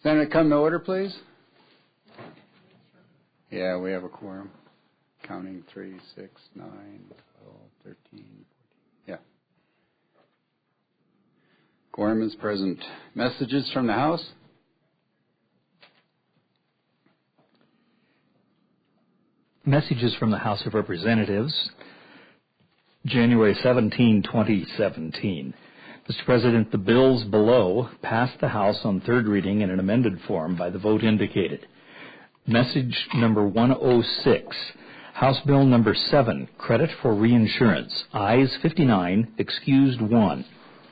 Senate, come to order, please. Yeah, we have a quorum. Counting 3, 6, 9, 12, 13, 14. Yeah. Quorum is present. Messages from the House? Messages from the House of Representatives, January 17, 2017. Mr. President, the bills below passed the House on third reading in an amended form by the vote indicated. Message number 106, House Bill number 7, Credit for Reinsurance, ayes 59, excused 1.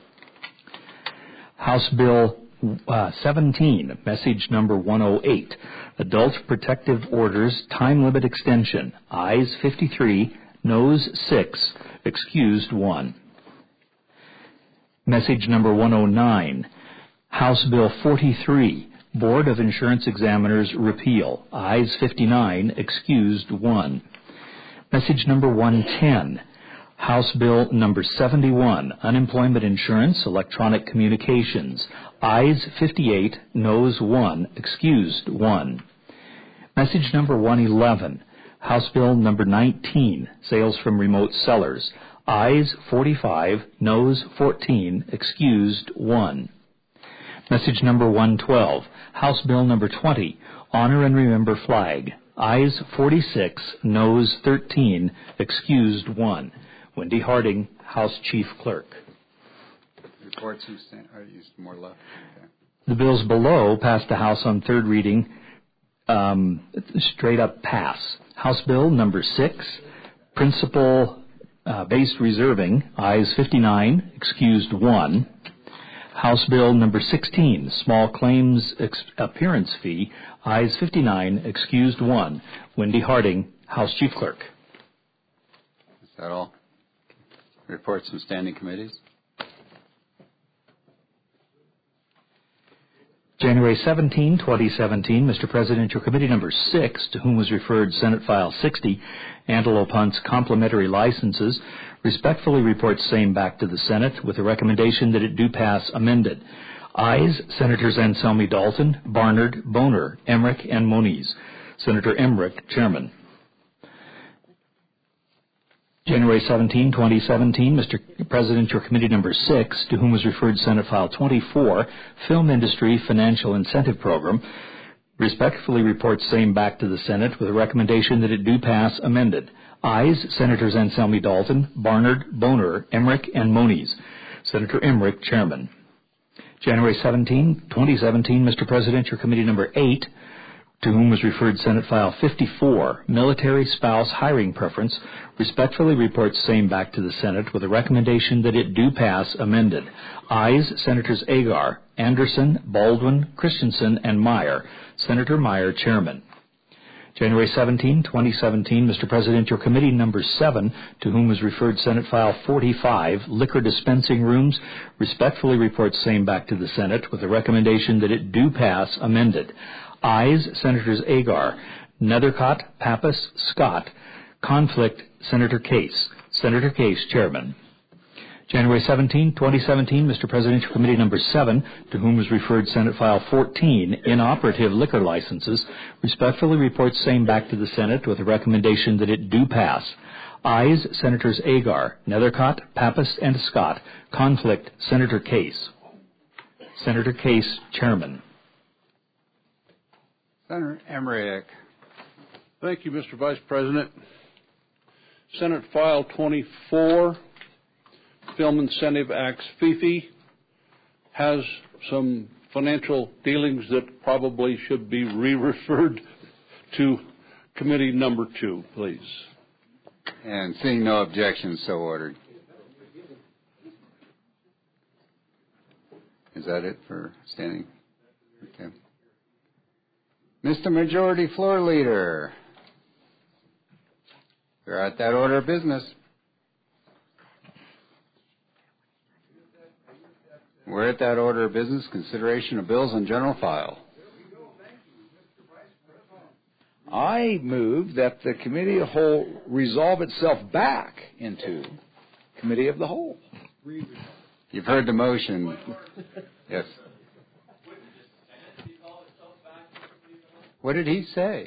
House Bill 17, message number 108, Adult Protective Orders Time Limit Extension, ayes 53, noes 6, excused 1. Message number 109, House Bill 43, Board of Insurance Examiners repeal, ayes 59, excused 1. Message number 110, House Bill number 71, Unemployment Insurance Electronic Communications, ayes 58, noes 1, excused 1. Message number 111, House Bill number 19, Sales from Remote Sellers, ayes 45, noes 14, excused 1. Message number 112, House Bill number 20, Honor and Remember Flag, ayes 46, noes 13, excused 1. Wendy Harding, House Chief Clerk. Reports are used more left. Okay. The bills below passed the House on third reading, straight up pass. House Bill number 6, Principal Based Reserving, ayes 59, excused 1. House Bill number 16, Small Claims Appearance Fee, ayes 59, excused 1. Wendy Harding, House Chief Clerk. Is that all? Reports from standing committees. January 17, 2017, Mr. President, your committee number 6, to whom was referred Senate File 60, Antelope Hunt's complementary licenses, respectfully reports same back to the Senate with a recommendation that it do pass amended. Ayes, Senators Anselmi Dalton, Barnard, Boner, Emmerich, and Moniz. Senator Emmerich, Chairman. January 17, 2017, Mr. President, your committee number 6, to whom was referred Senate File 24, Film Industry Financial Incentive Program, respectfully reports same back to the Senate with a recommendation that it do pass amended. Ayes, Senators Anselmi Dalton, Barnard, Boner, Emmerich, and Moniz. Senator Emmerich, Chairman. January 17, 2017, Mr. President, your committee number 8, to whom was referred Senate File 54, Military Spouse Hiring Preference, respectfully reports same back to the Senate with a recommendation that it do pass amended. Ayes, Senators Agar, Anderson, Baldwin, Christensen, and Meyer. Senator Meyer, Chairman. January 17, 2017, Mr. President, your committee number 7, to whom was referred Senate File 45, Liquor Dispensing Rooms, respectfully reports same back to the Senate with a recommendation that it do pass amended. Ayes, Senators Agar, Nethercott, Pappas, Scott. Conflict, Senator Case. Senator Case, Chairman. January 17, 2017, Mr. President, your committee number 7, to whom was referred Senate File 14, Inoperative Liquor Licenses, respectfully reports same back to the Senate with a recommendation that it do pass. Ayes, Senators Agar, Nethercott, Pappas, and Scott. Conflict, Senator Case. Senator Case, Chairman. Senator Emmerich. Thank you, Mr. Vice President. Senate File 24, Film Incentive Acts FIFI, has some financial dealings that probably should be re-referred to committee number 2, please. And seeing no objections, so ordered. Is that it for standing? Okay. Mr. Majority Floor Leader, we're at that order of business. We're at that order of business, consideration of bills on general file. I move that the committee of the whole resolve itself back into committee of the whole. You've heard the motion. Yes. What did he say?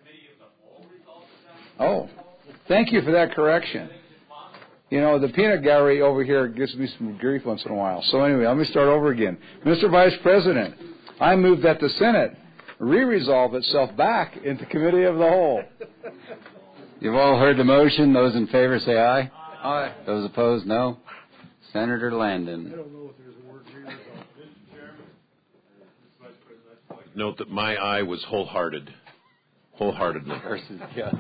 Oh, thank you for that correction. You know, the peanut gallery over here gives me some grief once in a while. So anyway, let me start over again. Mr. Vice President, I move that the Senate re-resolve itself back into Committee of the Whole. You've all heard the motion. Those in favor say aye. Aye. Those opposed, no. Senator Landon. I don't know if there's a word here. Mr. Chairman, Vice President, I'd like to Note that my aye was wholeheartedly. Versus, yeah.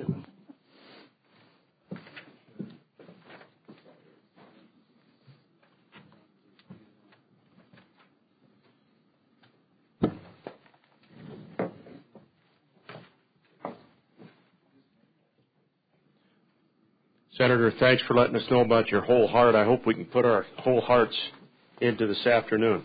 Senator, thanks for letting us know about your whole heart. I hope we can put our whole hearts into this afternoon.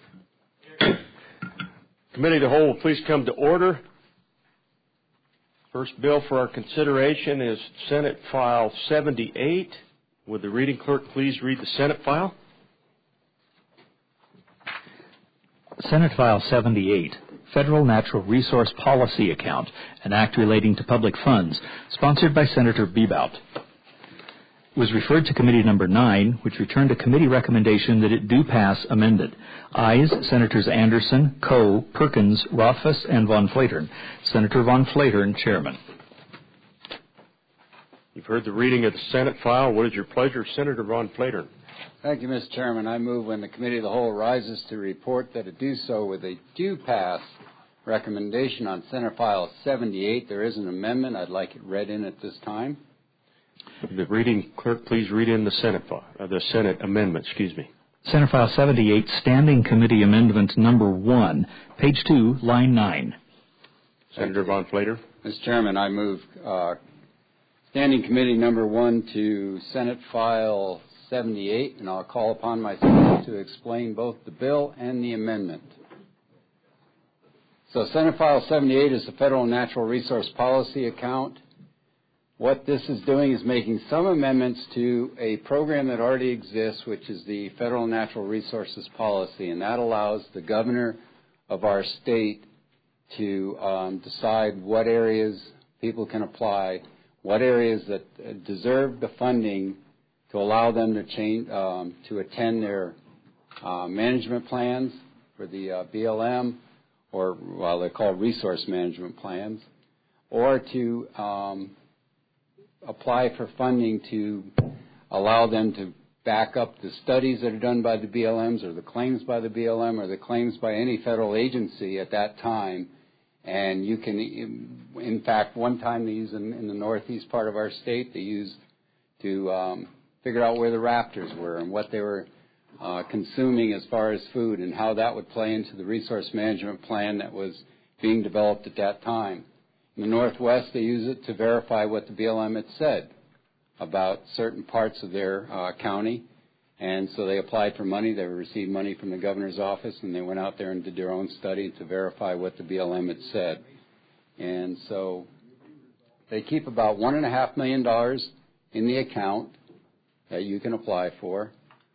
Committee of the Whole will please come to order. First bill for our consideration is Senate File 78. Would the reading clerk please read the Senate file? Senate File 78, Federal Natural Resource Policy Account, an act relating to public funds, sponsored by Senator Bebout. Was referred to Committee Number 9, which returned a committee recommendation that it do pass amended. Ayes, Senators Anderson, Coe, Perkins, Rothfuss, and Von Flatern. Senator Von Flatern, Chairman. You've heard the reading of the Senate file. What is your pleasure, Senator Von Flatern? Thank you, Mr. Chairman. I move when the Committee of the Whole rises to report that it do so with a due pass recommendation on Senate File 78. There is an amendment. I'd like it read in at this time. The reading clerk please read in the Senate file, the Senate amendment, Senate File 78, Standing Committee Amendment Number 1, page 2, line 9. Senator Von Flatern. Mr. Chairman, I move Standing Committee Number 1 to Senate File 78, and I'll call upon myself to explain both the bill and the amendment. So Senate File 78 is the Federal Natural Resource Policy Account. What this is doing is making some amendments to a program that already exists, which is the Federal Natural Resources Policy, and that allows the governor of our state to decide what areas people can apply, what areas that deserve the funding to allow them to attend their management plans for the BLM, or they're called resource management plans, or to apply for funding to allow them to back up the studies that are done by the BLMs or the claims by the BLM or the claims by any federal agency at that time. And you can, in fact, one time they used in the northeast part of our state, they used to figure out where the raptors were and what they were consuming as far as food and how that would play into the resource management plan that was being developed at that time. In the Northwest, they use it to verify what the BLM had said about certain parts of their county. And so they applied for money. They received money from the governor's office, and they went out there and did their own study to verify what the BLM had said. And so they keep about $1.5 million in the account that you can apply for.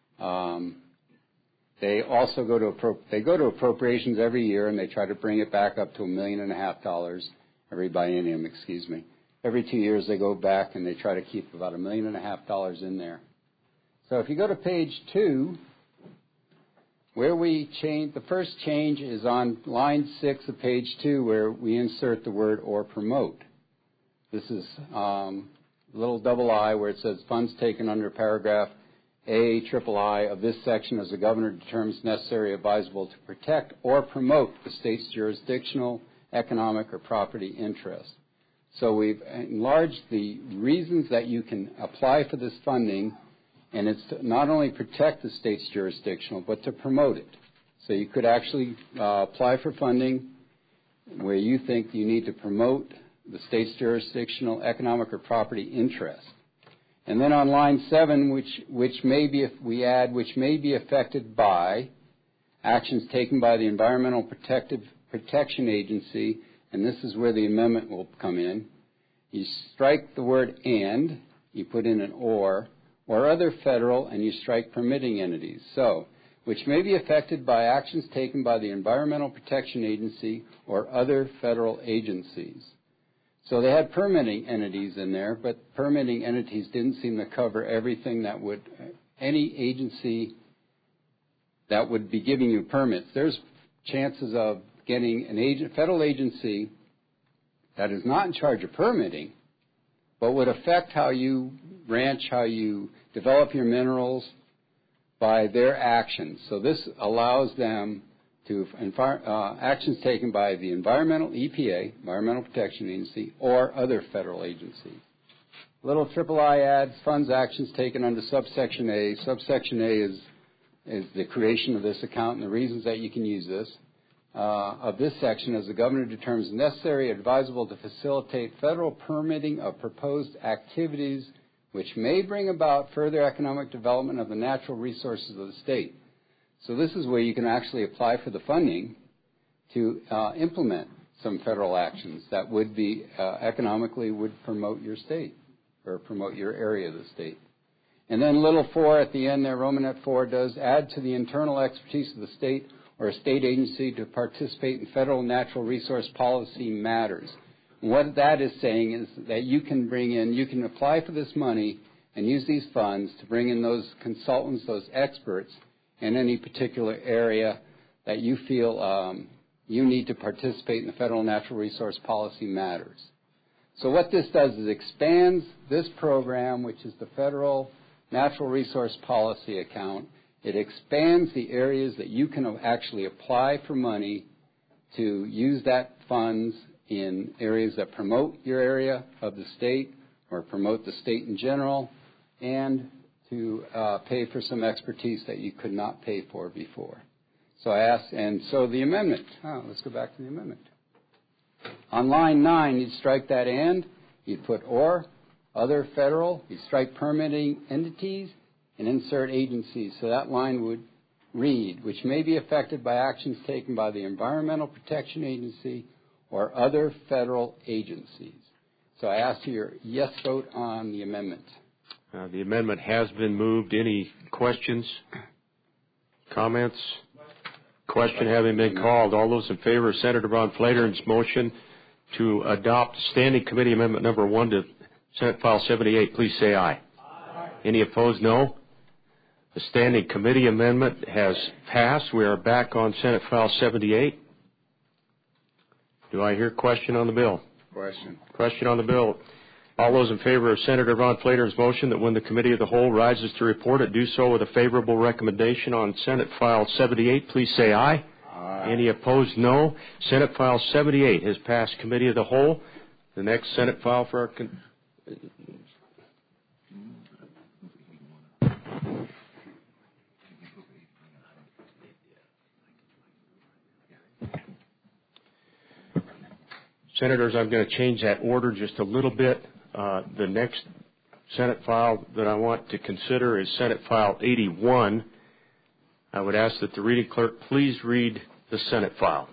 They also go to appropriations every year, and they try to bring it back up to $1.5 million. Every biennium, Every 2 years they go back and they try to keep about $1.5 million in there. So if you go to page 2, where we change, the first change is on line 6 of page 2, where we insert the word "or promote." This is a little double I where it says funds taken under paragraph A, triple I of this section as the governor determines necessary or advisable to protect or promote the state's jurisdictional, economic, or property interest. So we've enlarged the reasons that you can apply for this funding, and it's to not only protect the state's jurisdictional, but to promote it. So you could actually apply for funding where you think you need to promote the state's jurisdictional, economic, or property interest. And then on line 7, which may be affected by actions taken by the Environmental Protection Agency, and this is where the amendment will come in. You strike the word "and," you put in an or other federal, and you strike permitting entities. So which may be affected by actions taken by the Environmental Protection Agency or other federal agencies. So they had permitting entities in there, but permitting entities didn't seem to cover everything that would, any agency that would be giving you permits. There's chances of getting an federal agency that is not in charge of permitting, but would affect how you ranch, how you develop your minerals by their actions. So this allows them to actions taken by the EPA, Environmental Protection Agency, or other federal agencies. Little III adds funds actions taken under subsection A. Subsection A is the creation of this account and the reasons that you can use this. Of this section, as the governor determines necessary or advisable to facilitate federal permitting of proposed activities which may bring about further economic development of the natural resources of the state. So this is where you can actually apply for the funding to implement some federal actions that would be economically would promote your state or promote your area of the state. And then little 4 at the end there, Romanet 4, does add to the internal expertise of the state or a state agency to participate in federal natural resource policy matters. And what that is saying is that you can you can apply for this money and use these funds to bring in those consultants, those experts in any particular area that you feel you need to participate in the federal natural resource policy matters. So what this does is expands this program, which is the Federal Natural Resource Policy Account. It expands the areas that you can actually apply for money to use that funds in areas that promote your area of the state or promote the state in general, and to pay for some expertise that you could not pay for before. So I asked, and so the amendment, let's go back to the amendment. On line 9, you'd strike that and, you'd put or, other federal, you'd strike permitting entities, and insert agencies. So that line would read, which may be affected by actions taken by the Environmental Protection Agency or other federal agencies. So I ask your yes vote on the amendment. The amendment has been moved. Any questions? Comments? Question having been called. All those in favor of Senator Von Flater's motion to adopt Standing Committee Amendment number 1 to Senate File 78, please say aye. Aye. Any opposed, no. The Standing Committee Amendment has passed. We are back on Senate File 78. Do I hear question on the bill? Question on the bill. All those in favor of Senator Von Flater's motion that when the Committee of the Whole rises to report it, do so with a favorable recommendation on Senate File 78, please say aye. Aye. Any opposed, no. Senate File 78 has passed Committee of the Whole. The next Senate file for our... Senators, I'm going to change that order just a little bit. The next Senate file that I want to consider is Senate File 81. I would ask that the reading clerk please read the Senate file.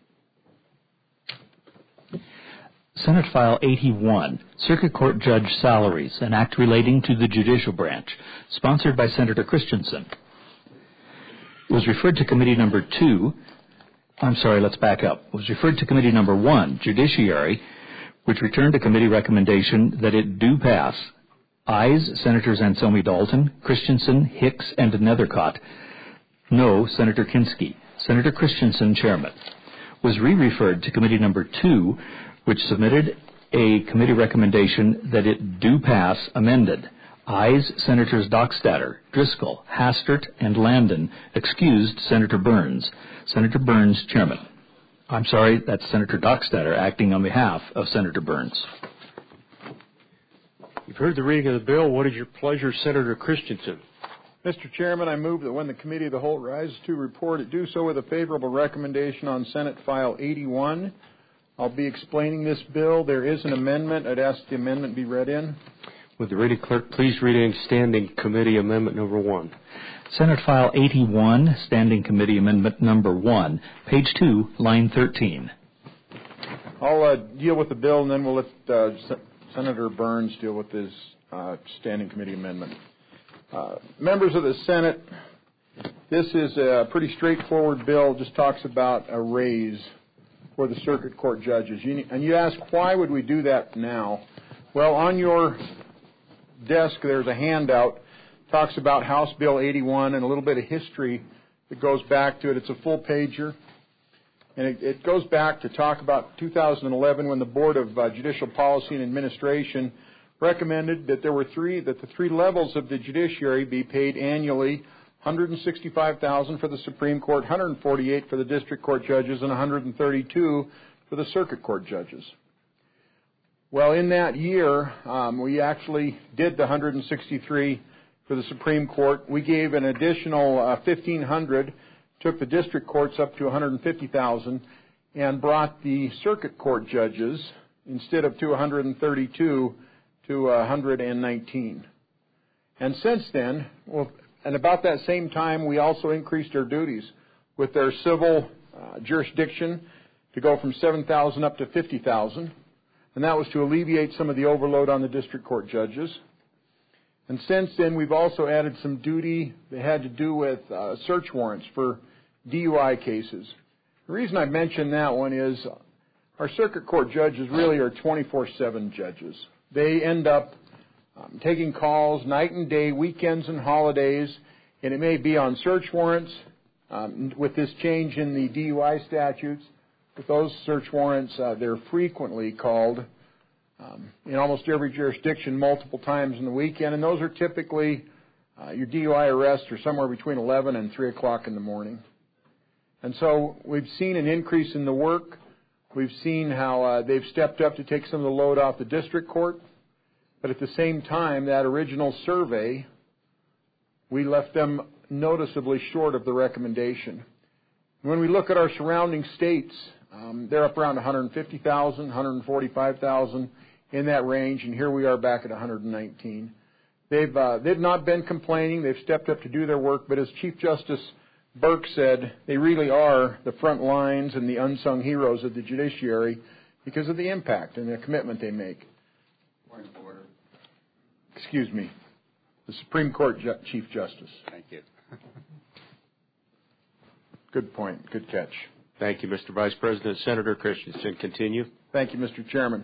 Senate File 81, Circuit Court Judge Salaries, an act relating to the judicial branch, sponsored by Senator Christensen. It was referred to Committee Number 2. I'm sorry, let's back up. It was referred to Committee Number 1, Judiciary, which returned a committee recommendation that it do pass. Ayes, Senators Anselmi Dalton, Christensen, Hicks, and Nethercott. No, Senator Kinski. Senator Christensen, Chairman. Was re-referred to Committee Number 2, which submitted a committee recommendation that it do pass amended. Ayes, Senators Dockstader, Driscoll, Hastert, and Landon. Excused, Senator Burns. Senator Burns, Chairman. I'm sorry, that's Senator Dockstader acting on behalf of Senator Burns. You've heard the reading of the bill. What is your pleasure, Senator Christensen? Mr. Chairman, I move that when the Committee of the Whole rises to report, it do so with a favorable recommendation on Senate File 81. I'll be explaining this bill. There is an amendment. I'd ask the amendment be read in. Would the reading clerk please read in Standing Committee Amendment number 1? Senate File 81, Standing Committee Amendment number 1, page 2, line 13. I'll deal with the bill, and then we'll let Senator Burns deal with his Standing Committee Amendment. Members of the Senate, This is a pretty straightforward bill. Just talks about a raise for the circuit court judges. And you ask, why would we do that now? Well, on your desk there's a handout. Talks about House Bill 81 and a little bit of history that goes back to it. It's a full pager. And it goes back to talk about 2011 when the Board of Judicial Policy and Administration recommended that the three levels of the judiciary be paid annually, $165,000 for the Supreme Court, $148,000 for the district court judges, and $132,000 for the circuit court judges. Well, in that year, we actually did the $163,000 for the Supreme Court. We gave an additional $1,500, took the district courts up to $150,000, and brought the circuit court judges, instead of to $132,000, to $119,000. And since then, and about that same time, we also increased our duties with their civil jurisdiction to go from $7,000 up to $50,000. And that was to alleviate some of the overload on the district court judges. And since then, we've also added some duty that had to do with search warrants for DUI cases. The reason I mention that one is our circuit court judges really are 24/7 judges. They end up taking calls night and day, weekends and holidays, and it may be on search warrants. With this change in the DUI statutes, with those search warrants, they're frequently called in almost every jurisdiction multiple times in the weekend, and those are typically your DUI arrests are somewhere between 11 and 3 o'clock in the morning. And so we've seen an increase in the work. We've seen how they've stepped up to take some of the load off the district court. But at the same time, that original survey, we left them noticeably short of the recommendation. When we look at our surrounding states, they're up around 150,000, 145,000 in that range, and here we are back at 119. They've not been complaining. They've stepped up to do their work, but as Chief Justice Burke said, they really are the front lines and the unsung heroes of the judiciary because of the impact and the commitment they make. Point of order. Excuse me. The Supreme Court Chief Justice. Thank you. Good point. Good catch. Thank you, Mr. Vice President. Senator Christensen, continue. Thank you, Mr. Chairman.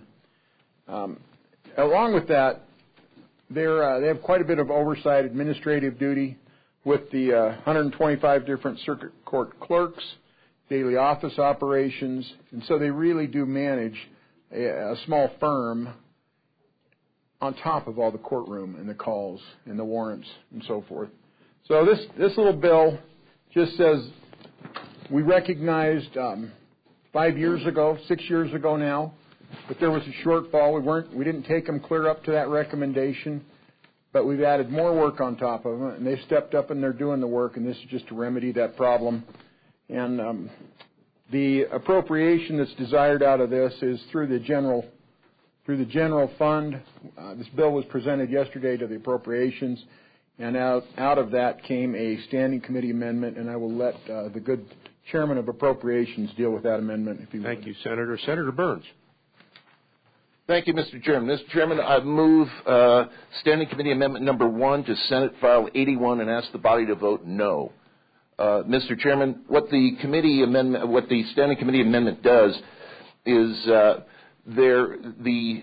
Along with that, they have quite a bit of oversight, administrative duty with the 125 different circuit court clerks, daily office operations, and so they really do manage a small firm on top of all the courtroom and the calls and the warrants and so forth. So this little bill just says we recognized 5 years ago, 6 years ago now, that there was a shortfall. We didn't take them clear up to that recommendation, but we've added more work on top of them, and they've stepped up and they're doing the work, and this is just to remedy that problem. And the appropriation that's desired out of this is through the general fund. This bill was presented yesterday to the appropriations, and out of that came a standing committee amendment, and I will let the good chairman of appropriations deal with that amendment if he would. Thank you, Senator. Senator Burns. Thank you, Mr. Chairman. Mr. Chairman, I move Standing Committee Amendment number 1 to Senate File 81 and ask the body to vote no. Mr. Chairman, what the Standing Committee Amendment does is the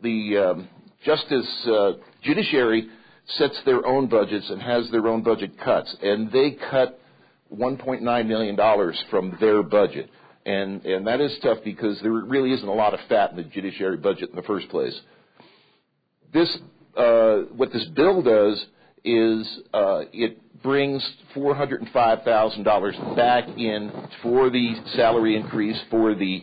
judiciary sets their own budgets and has their own budget cuts, and they cut $1.9 million from their budget. And that is tough because there really isn't a lot of fat in the judiciary budget in the first place. What this bill does is it brings $405,000 back in for the salary increase for the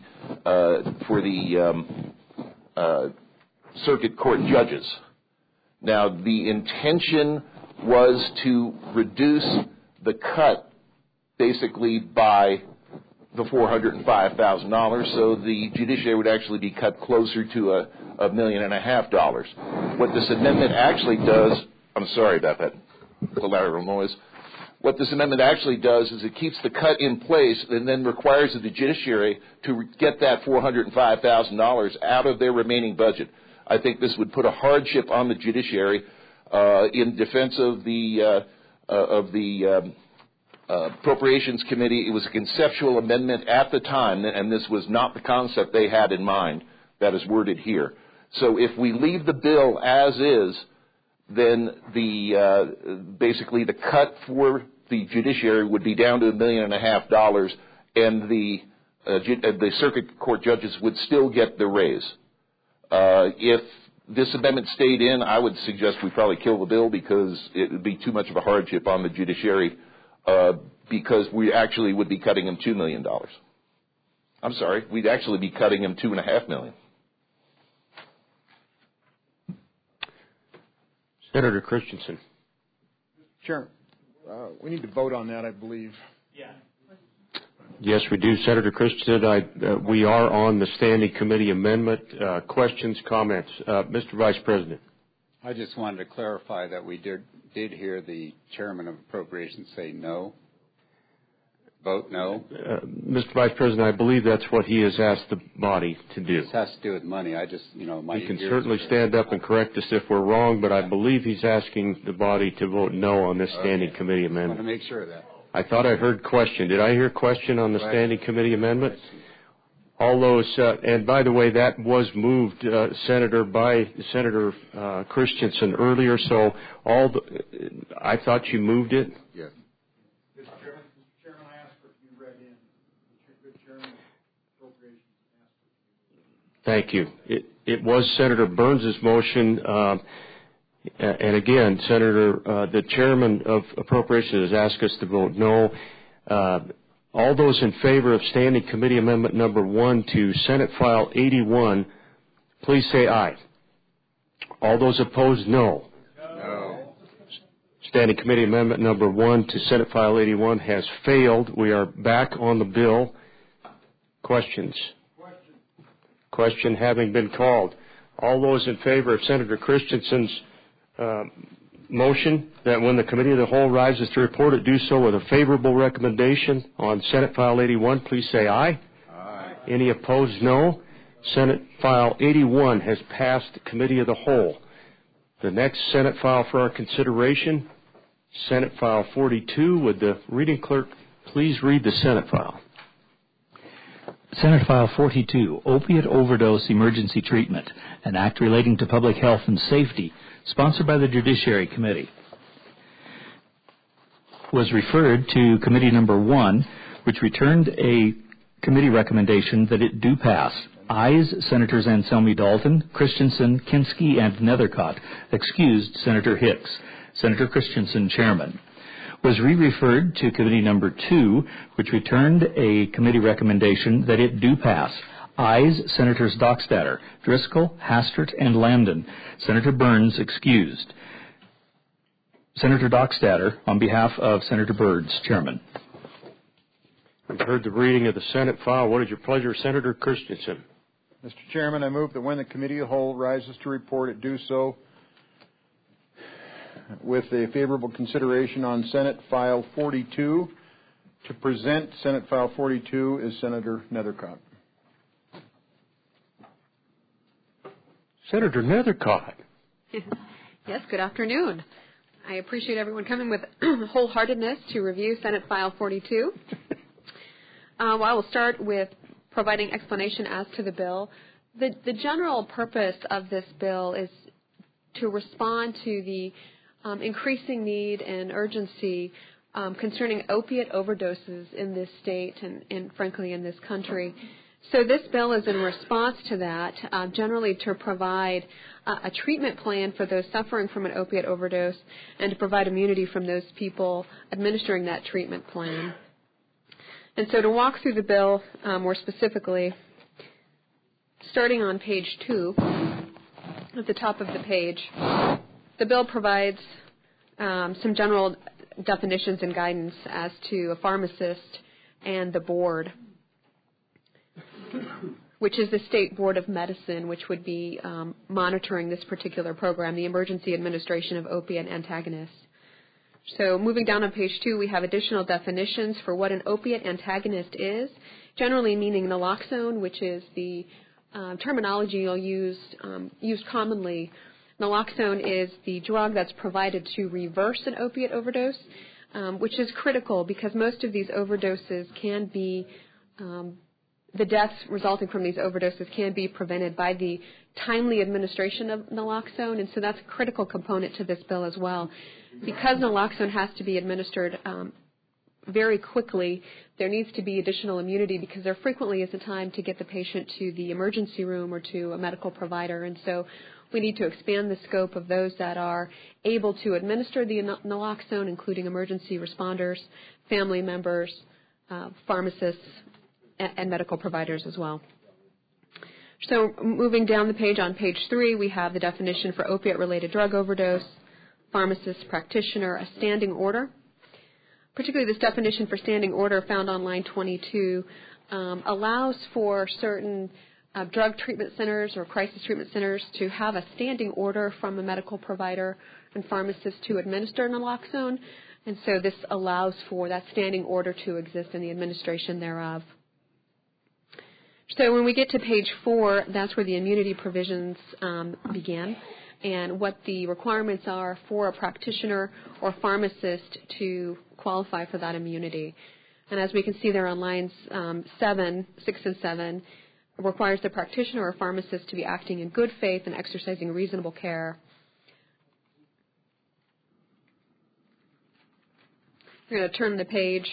circuit court judges. Now, the intention was to reduce the cut basically by the $405,000, so the judiciary would actually be cut closer to $1.5 million. What this amendment actually does, I'm sorry about that collateral noise. What this amendment actually does is it keeps the cut in place and then requires the judiciary to get that $405,000 out of their remaining budget. I think this would put a hardship on the judiciary in defense of the Appropriations Committee, it was a conceptual amendment at the time, and this was not the concept they had in mind that is worded here. So if we leave the bill as is, then basically the cut for the judiciary would be down to $1.5 million, and the circuit court judges would still get the raise. If this amendment stayed in, I would suggest we probably kill the bill because it would be too much of a hardship on the judiciary, because we actually would be cutting them $2 million. I'm sorry, we'd actually be cutting them $2.5 million. Senator Christensen. Chairman, we need to vote on that, I believe. Yeah. Yes, we do. Senator Christensen, we are on the standing committee amendment. Questions, comments? Mr. Vice President. I just wanted to clarify that we did hear the chairman of appropriations say no. Vote no. Mr. Vice President, I believe that's what he has asked the body to do. This has to do with money. I just, my He can certainly stand up and correct us if we're wrong, but I believe he's asking the body to vote no on this standing committee amendment. I want to make sure of that. I thought I heard question. Did I hear question on the standing committee amendment? All those, and by the way, that was moved, by Senator Christensen earlier. So I thought you moved it. Yes. Mr. Chairman, I asked for it to be read in. The Chairman of Appropriations asked for it to be read in. Thank you. It was Senator Burns's motion. And again, Senator, the chairman of Appropriations has asked us to vote no. All those in favor of Standing Committee Amendment number 1 to Senate File 81, please say aye. All those opposed, no. No. Standing Committee Amendment number 1 to Senate File 81 has failed. We are back on the bill. Questions? Question having been called. All those in favor of Senator Christensen's motion that when the Committee of the Whole rises to report it, do so with a favorable recommendation on Senate File 81, please say aye. Aye. Any opposed, no. Senate File 81 has passed the Committee of the Whole. The next Senate file for our consideration, Senate File 42. Would the reading clerk please read the Senate file? Senate File 42, Opiate Overdose Emergency Treatment, an act relating to public health and safety, sponsored by the Judiciary Committee, was referred to Committee Number 1, which returned a committee recommendation that it do pass. Ayes, Senators Anselmi Dalton, Christensen, Kinski, and Nethercott. Excused, Senator Hicks. Senator Christensen, Chairman. Was re-referred to Committee Number 2, which returned a committee recommendation that it do pass. Ayes, Senators Dockstader, Driscoll, Hastert, and Lambden. Senator Burns excused. Senator Dockstader, on behalf of Senator Burns, Chairman. We've heard the reading of the Senate file. What is your pleasure, Senator Christensen? Mr. Chairman, I move that when the Committee of the Whole rises to report it, do so with a favorable consideration on Senate File 42. To present Senate File 42 is Senator Nethercott. Senator Nethercott. Yes, good afternoon. I appreciate everyone coming with wholeheartedness to review Senate File 42. I will start with providing explanation as to the bill. The general purpose of this bill is to respond to the increasing need and urgency concerning opiate overdoses in this state and frankly in this country. So this bill is in response to that, generally to provide a treatment plan for those suffering from an opiate overdose and to provide immunity from those people administering that treatment plan. And so to walk through the bill more specifically, starting on page 2, at the top of the page, the bill provides some general definitions and guidance as to a pharmacist and the board, which is the State Board of Medicine, which would be monitoring this particular program, the Emergency Administration of Opiate Antagonists. So moving down on page 2, we have additional definitions for what an opiate antagonist is, generally meaning naloxone, which is the terminology you'll use used commonly. Naloxone is the drug that's provided to reverse an opiate overdose. which is critical because most of these overdoses can be, the deaths resulting from these overdoses can be prevented by the timely administration of naloxone, and so that's a critical component to this bill as well. Because naloxone has to be administered very quickly, there needs to be additional immunity because there frequently is a time to get the patient to the emergency room or to a medical provider, and so we need to expand the scope of those that are able to administer the naloxone, including emergency responders, family members, pharmacists, and medical providers as well. So moving down the page, on page 3, we have the definition for opiate-related drug overdose, pharmacist, practitioner, a standing order. Particularly this definition for standing order found on line 22 allows for certain drug treatment centers or crisis treatment centers to have a standing order from a medical provider and pharmacist to administer naloxone, and so this allows for that standing order to exist in the administration thereof. So when we get to page 4, that's where the immunity provisions begin, and what the requirements are for a practitioner or pharmacist to qualify for that immunity. And as we can see there on lines 6 and 7, it requires the practitioner or pharmacist to be acting in good faith and exercising reasonable care. We're going to turn the page.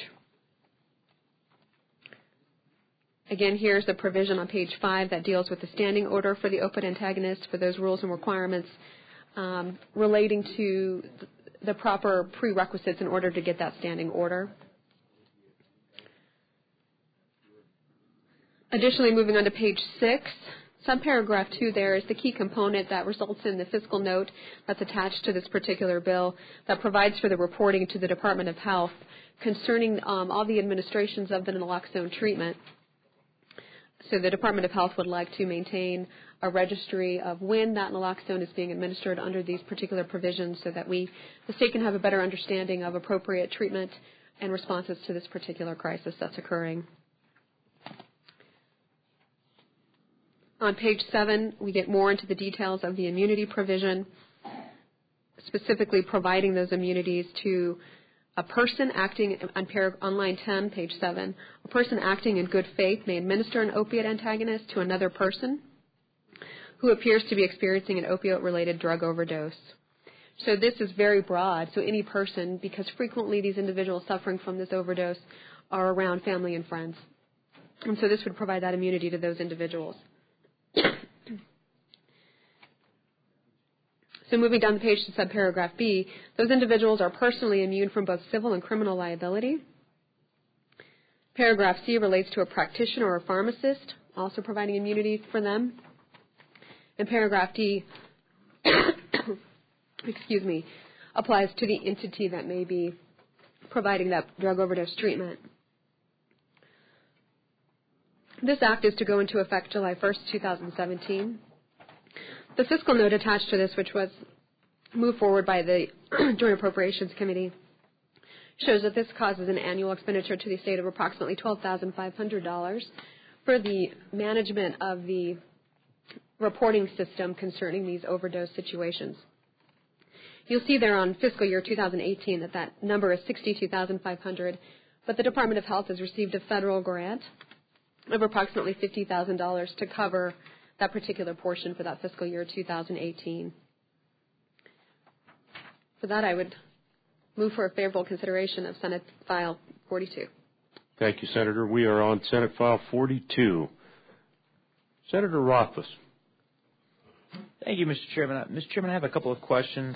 Again, here's the provision on page 5 that deals with the standing order for the opiate antagonist for those rules and requirements relating to the proper prerequisites in order to get that standing order. Additionally, moving on to page 6, subparagraph 2 there is the key component that results in the fiscal note that's attached to this particular bill that provides for the reporting to the Department of Health concerning all the administrations of the naloxone treatment. So the Department of Health would like to maintain a registry of when that naloxone is being administered under these particular provisions so that the state can have a better understanding of appropriate treatment and responses to this particular crisis that's occurring. On page 7, we get more into the details of the immunity provision, specifically providing those immunities to a person acting, on line 10, page 7, a person acting in good faith may administer an opiate antagonist to another person who appears to be experiencing an opioid-related drug overdose. So this is very broad. So any person, because frequently these individuals suffering from this overdose are around family and friends. And so this would provide that immunity to those individuals. So moving down the page to subparagraph B, those individuals are personally immune from both civil and criminal liability. Paragraph C relates to a practitioner or a pharmacist, also providing immunity for them. And paragraph D, applies to the entity that may be providing that drug overdose treatment. This act is to go into effect July 1st, 2017. The fiscal note attached to this, which was moved forward by the Joint Appropriations Committee, shows that this causes an annual expenditure to the state of approximately $12,500 for the management of the reporting system concerning these overdose situations. You'll see there on fiscal year 2018 that number is $62,500, but the Department of Health has received a federal grant of approximately $50,000 to cover that particular portion for that fiscal year 2018. For that, I would move for a favorable consideration of Senate File 42. Thank you, Senator. We are on Senate File 42. Senator Rothfuss. Thank you, Mr. Chairman. Mr. Chairman, I have a couple of questions.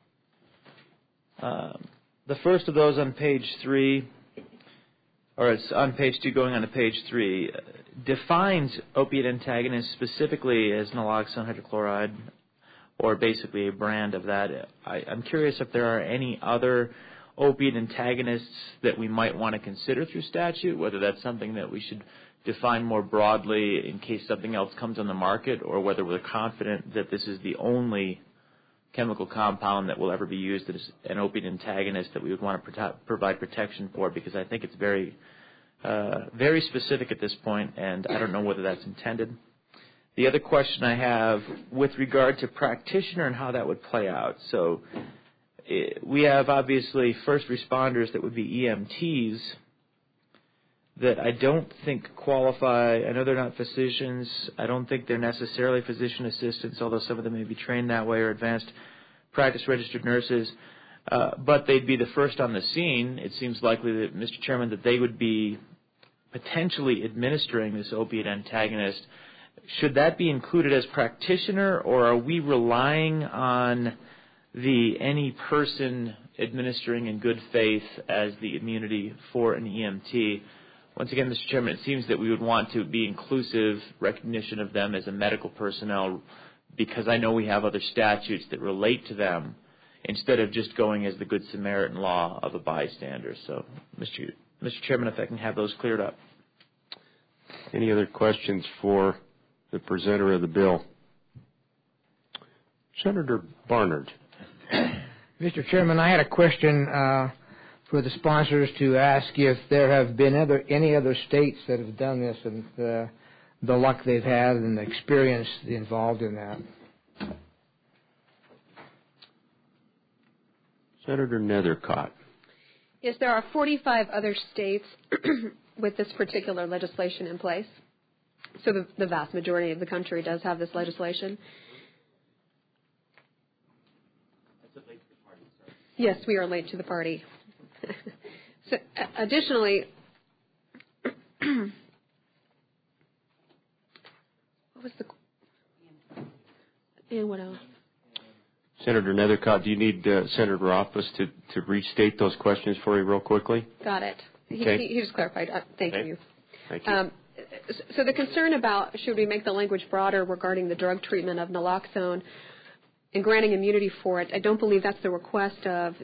The first of those on page 3, or it's on page 2 going on to page 3, defines opiate antagonist specifically as naloxone hydrochloride, or basically a brand of that. I'm curious if there are any other opiate antagonists that we might want to consider through statute, whether that's something that we should define more broadly in case something else comes on the market, or whether we're confident that this is the only chemical compound that will ever be used as an opiate antagonist that we would want to provide protection for, because I think it's very specific at this point, and I don't know whether that's intended. The other question I have with regard to practitioner and how that would play out. So we have obviously first responders that would be EMTs that I don't think qualify. I know they're not physicians. I don't think they're necessarily physician assistants, although some of them may be trained that way, or advanced practice registered nurses. But they'd be the first on the scene. It seems likely that, Mr. Chairman, that they would be potentially administering this opiate antagonist. Should that be included as practitioner, or are we relying on any person administering in good faith as the immunity for an EMT? Once again, Mr. Chairman, it seems that we would want to be inclusive recognition of them as a medical personnel, because I know we have other statutes that relate to them, instead of just going as the Good Samaritan law of a bystander. So, Mr. Chairman, if I can have those cleared up. Any other questions for the presenter of the bill? Senator Barnard. Mr. Chairman, I had a question for the sponsors to ask if there have been any other states that have done this, and the luck they've had and the experience involved in that. Senator Nethercott. Yes, there are 45 other states with this particular legislation in place. So the vast majority of the country does have this legislation. Yes, we are late to the party. So, additionally, what was the... And what else? Senator Nethercott, do you need Senator Rothfuss to restate those questions for you real quickly? Got it. Okay. He just clarified. Thank okay. you. Thank you. So the concern about should we make the language broader regarding the drug treatment of naloxone and granting immunity for it, I don't believe that's the request of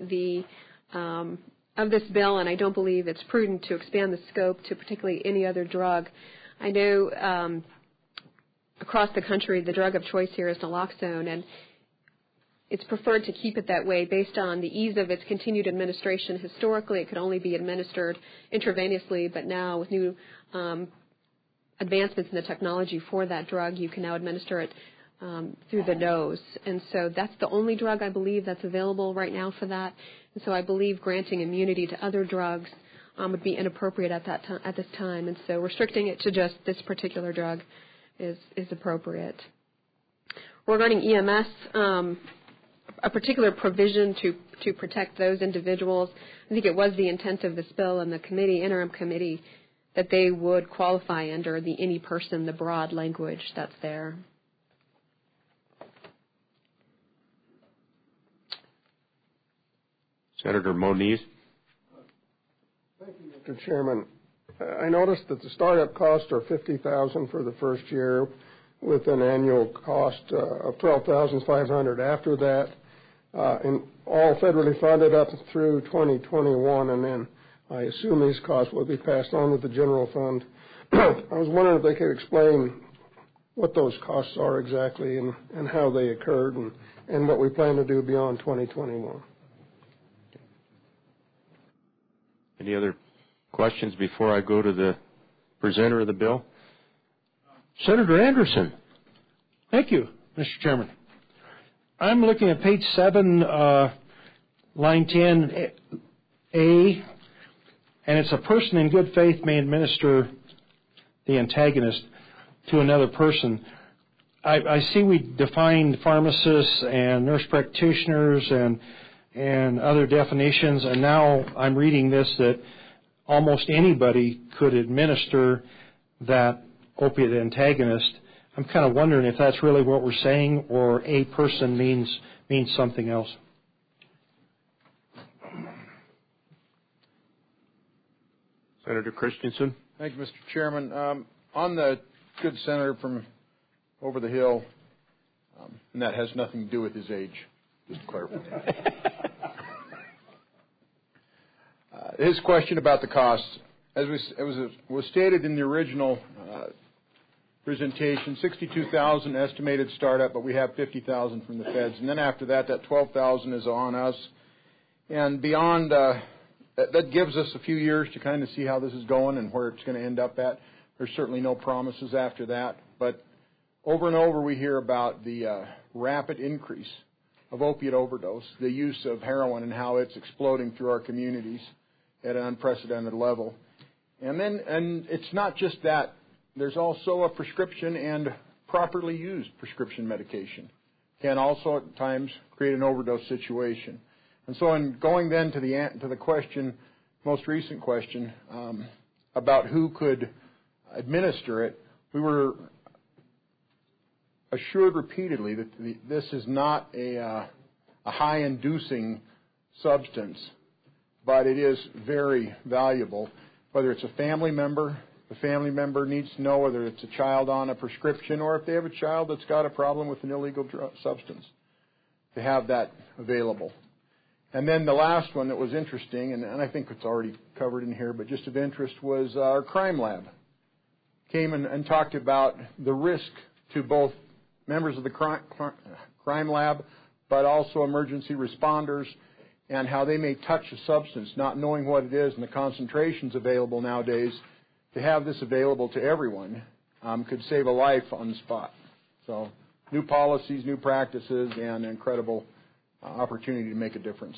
this bill, and I don't believe it's prudent to expand the scope to particularly any other drug. I know across the country the drug of choice here is naloxone, and it's preferred to keep it that way based on the ease of its continued administration. Historically, it could only be administered intravenously, but now with new advancements in the technology for that drug, you can now administer it through the nose. And so that's the only drug I believe that's available right now for that. And so I believe granting immunity to other drugs would be inappropriate at this time. And so restricting it to just this particular drug is appropriate. Regarding EMS, a particular provision to protect those individuals, I think it was the intent of this bill and the interim committee, that they would qualify under the any person, the broad language that's there. Senator Moniz. Thank you, Mr. Chairman. I noticed that the startup costs are $50,000 for the first year, with an annual cost of $12,500 after that, and all federally funded up through 2021, and then I assume these costs will be passed on to the general fund. I was wondering if they could explain what those costs are exactly and how they occurred and what we plan to do beyond 2021. Any other questions before I go to the presenter of the bill? Senator Anderson. Thank you, Mr. Chairman. I'm looking at page 7, line 10A, and it's a person in good faith may administer the antagonist to another person. I see we defined pharmacists and nurse practitioners and other definitions, and now I'm reading this that almost anybody could administer that opiate antagonist. I'm kind of wondering if that's really what we're saying, or a person means something else. Senator Christensen. Thank you, Mr. Chairman. On the good senator from over the hill, and that has nothing to do with his age, just to clarify. His question about the costs, as was stated in the original presentation, $62,000 estimated startup, but we have $50,000 from the feds, and then after that $12,000 is on us, and beyond that gives us a few years to kind of see how this is going and where it's going to end up at. There's certainly no promises after that, but over and over we hear about the rapid increase of opiate overdose, the use of heroin and how it's exploding through our communities at an unprecedented level. And it's not just that. There's also a prescription and properly used prescription medication can also at times create an overdose situation. And so in going then to the question, most recent question, about who could administer it, we were assured repeatedly that this is not a high-inducing substance, but it is very valuable. Whether it's a family member, the family member needs to know whether it's a child on a prescription or if they have a child that's got a problem with an illegal substance, to have that available. And then the last one that was interesting, and I think it's already covered in here, but just of interest, was our crime lab. Came and talked about the risk to both members of the crime lab, but also emergency responders, and how they may touch a substance, not knowing what it is and the concentrations available nowadays. To have this available to everyone could save a life on the spot. So new policies, new practices, and an incredible opportunity to make a difference.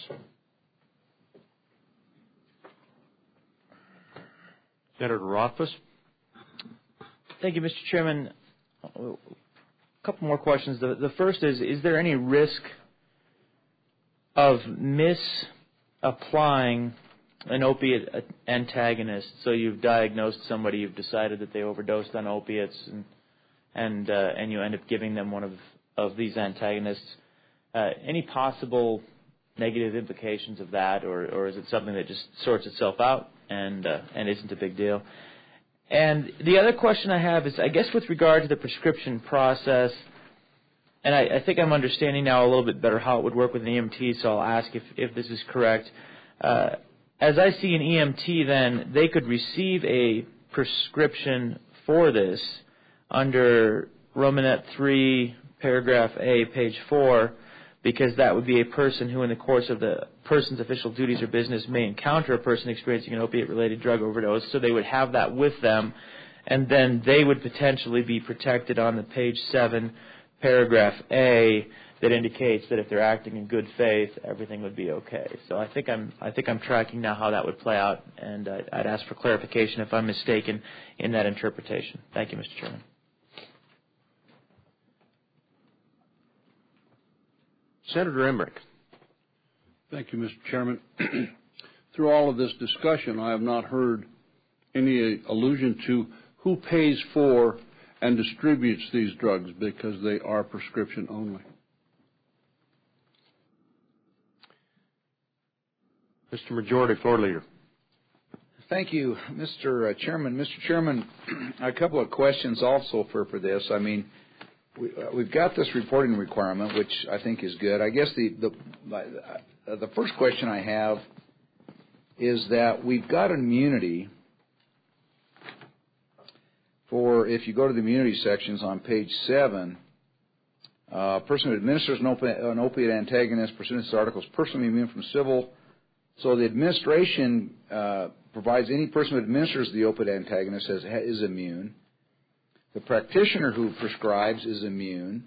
Senator Rothfuss. Thank you, Mr. Chairman. A couple more questions. The first is there any risk of misapplying an opiate antagonist? So you've diagnosed somebody, you've decided that they overdosed on opiates, and you end up giving them one of these antagonists. Any possible negative implications of that, or is it something that just sorts itself out and isn't a big deal? And the other question I have is, I guess, with regard to the prescription process, and I think I'm understanding now a little bit better how it would work with an EMT, so I'll ask if this is correct. As I see an EMT, then, they could receive a prescription for this under Romanet 3, paragraph A, page 4, because that would be a person who, in the course of the person's official duties or business, may encounter a person experiencing an opiate-related drug overdose, so they would have that with them, and then they would potentially be protected on the page 7, paragraph A, that indicates that if they're acting in good faith, everything would be okay. So I think I'm tracking now how that would play out, and I'd ask for clarification if I'm mistaken in that interpretation. Thank you, Mr. Chairman. Senator Emmerich. Thank you, Mr. Chairman. Through all of this discussion, I have not heard any allusion to who pays for and distributes these drugs, because they are prescription only. Mr. Majority Floor Leader. Thank you, Mr. Chairman. Mr. Chairman, a couple of questions also for this. I mean, we've got this reporting requirement, which I think is good. I guess the first question I have is that we've got immunity for, if you go to the immunity sections on page 7, a person who administers an opiate antagonist pursuant to this article is personally immune from civil. So the administration provides any person who administers the opiate antagonist is immune. The practitioner who prescribes is immune.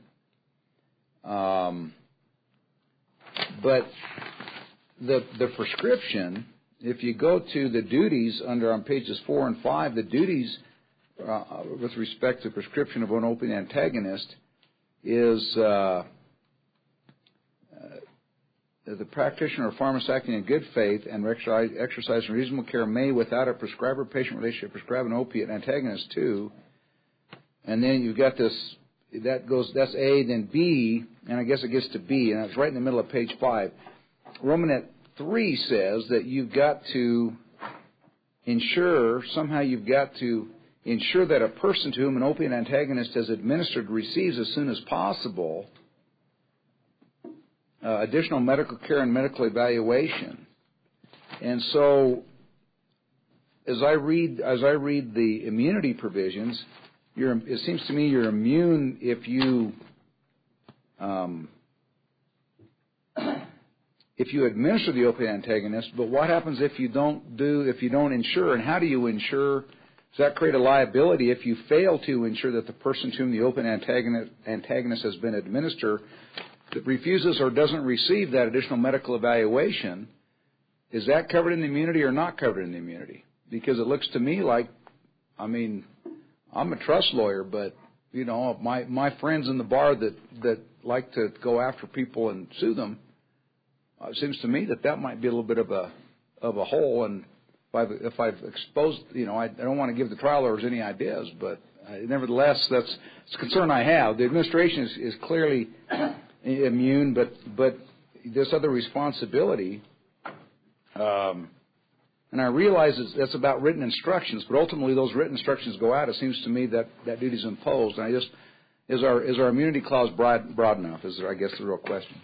But the prescription, if you go to the duties on pages 4 and 5, the duties with respect to prescription of an opiate antagonist is the practitioner or pharmacist acting in good faith and exercising reasonable care may, without a prescriber-patient relationship, prescribe an opiate antagonist too. And then you've got this, that's A, then B, and I guess it gets to B, and it's right in the middle of page 5. Romanet 3 says that you've got to ensure that a person to whom an opiate antagonist is administered receives as soon as possible additional medical care and medical evaluation. And so, as I read the immunity provisions, it seems to me you're immune if you administer the opiate antagonist. But what happens if you don't insure? And how do you insure? Does that create a liability if you fail to ensure that the person to whom the opiate antagonist has been administered that refuses or doesn't receive that additional medical evaluation, is that covered in the immunity or not covered in the immunity? Because it looks to me like, I mean, I'm a trust lawyer, but, you know, my friends in the bar that like to go after people and sue them, it seems to me that might be a little bit of a hole. And if I've exposed, you know, I don't want to give the trial lawyers any ideas, but nevertheless, it's a concern I have. The administration is clearly immune, but this other responsibility, and I realize that's about written instructions, but ultimately those written instructions go out. It seems to me that duty is imposed. And is our immunity clause broad enough? Is there, I guess, the real question.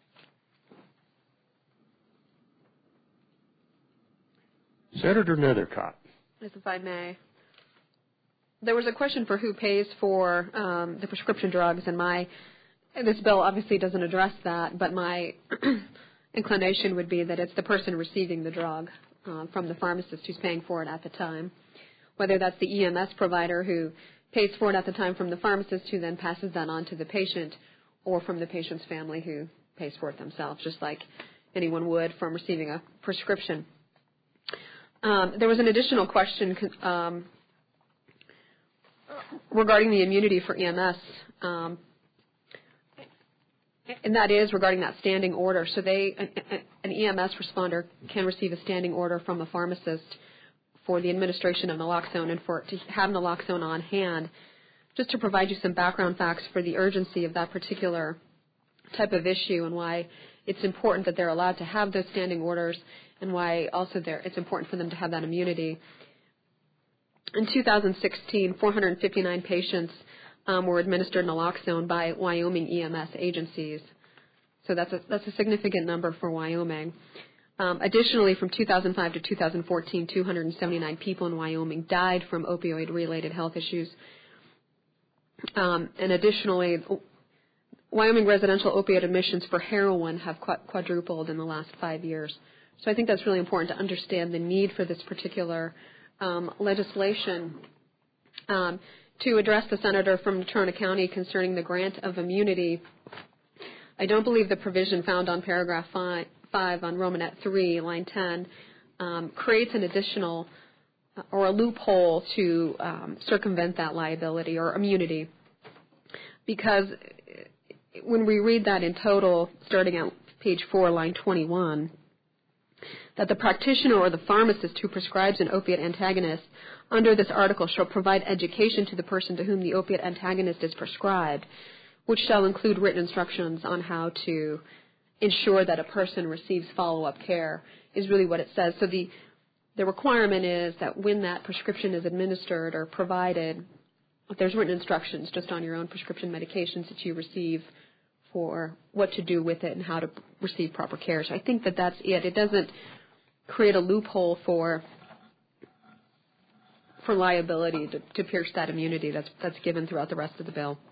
Senator Nethercott. Yes, if I may. There was a question for who pays for the prescription drugs, and this bill obviously doesn't address that, but my inclination would be that it's the person receiving the drug from the pharmacist who's paying for it at the time, whether that's the EMS provider who pays for it at the time from the pharmacist who then passes that on to the patient, or from the patient's family who pays for it themselves, just like anyone would from receiving a prescription. There was an additional question regarding the immunity for EMS, and that is regarding that standing order. So an EMS responder can receive a standing order from a pharmacist for the administration of naloxone and to have naloxone on hand. Just to provide you some background facts for the urgency of that particular type of issue and why it's important that they're allowed to have those standing orders, and why also it's important for them to have that immunity. In 2016, 459 patients were administered naloxone by Wyoming EMS agencies. So that's a significant number for Wyoming. Additionally, from 2005 to 2014, 279 people in Wyoming died from opioid-related health issues. And additionally, Wyoming residential opioid admissions for heroin have quadrupled in the last 5 years. So I think that's really important to understand the need for this particular legislation. To address the senator from Natrona County concerning the grant of immunity, I don't believe the provision found on paragraph 5 on Romanet 3, line 10, creates an additional or a loophole to circumvent that liability or immunity. Because when we read that in total, starting at page 4, line 21, that the practitioner or the pharmacist who prescribes an opiate antagonist under this article shall provide education to the person to whom the opiate antagonist is prescribed, which shall include written instructions on how to ensure that a person receives follow-up care, is really what it says. So the requirement is that when that prescription is administered or provided, there's written instructions just on your own prescription medications that you receive for what to do with it and how to receive proper care. So I think that's it. It doesn't create a loophole for liability to pierce that immunity that's given throughout the rest of the bill.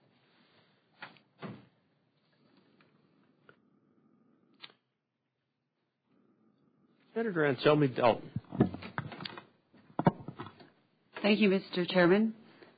Senator Anselmi Dalton. Thank you, Mr. Chairman.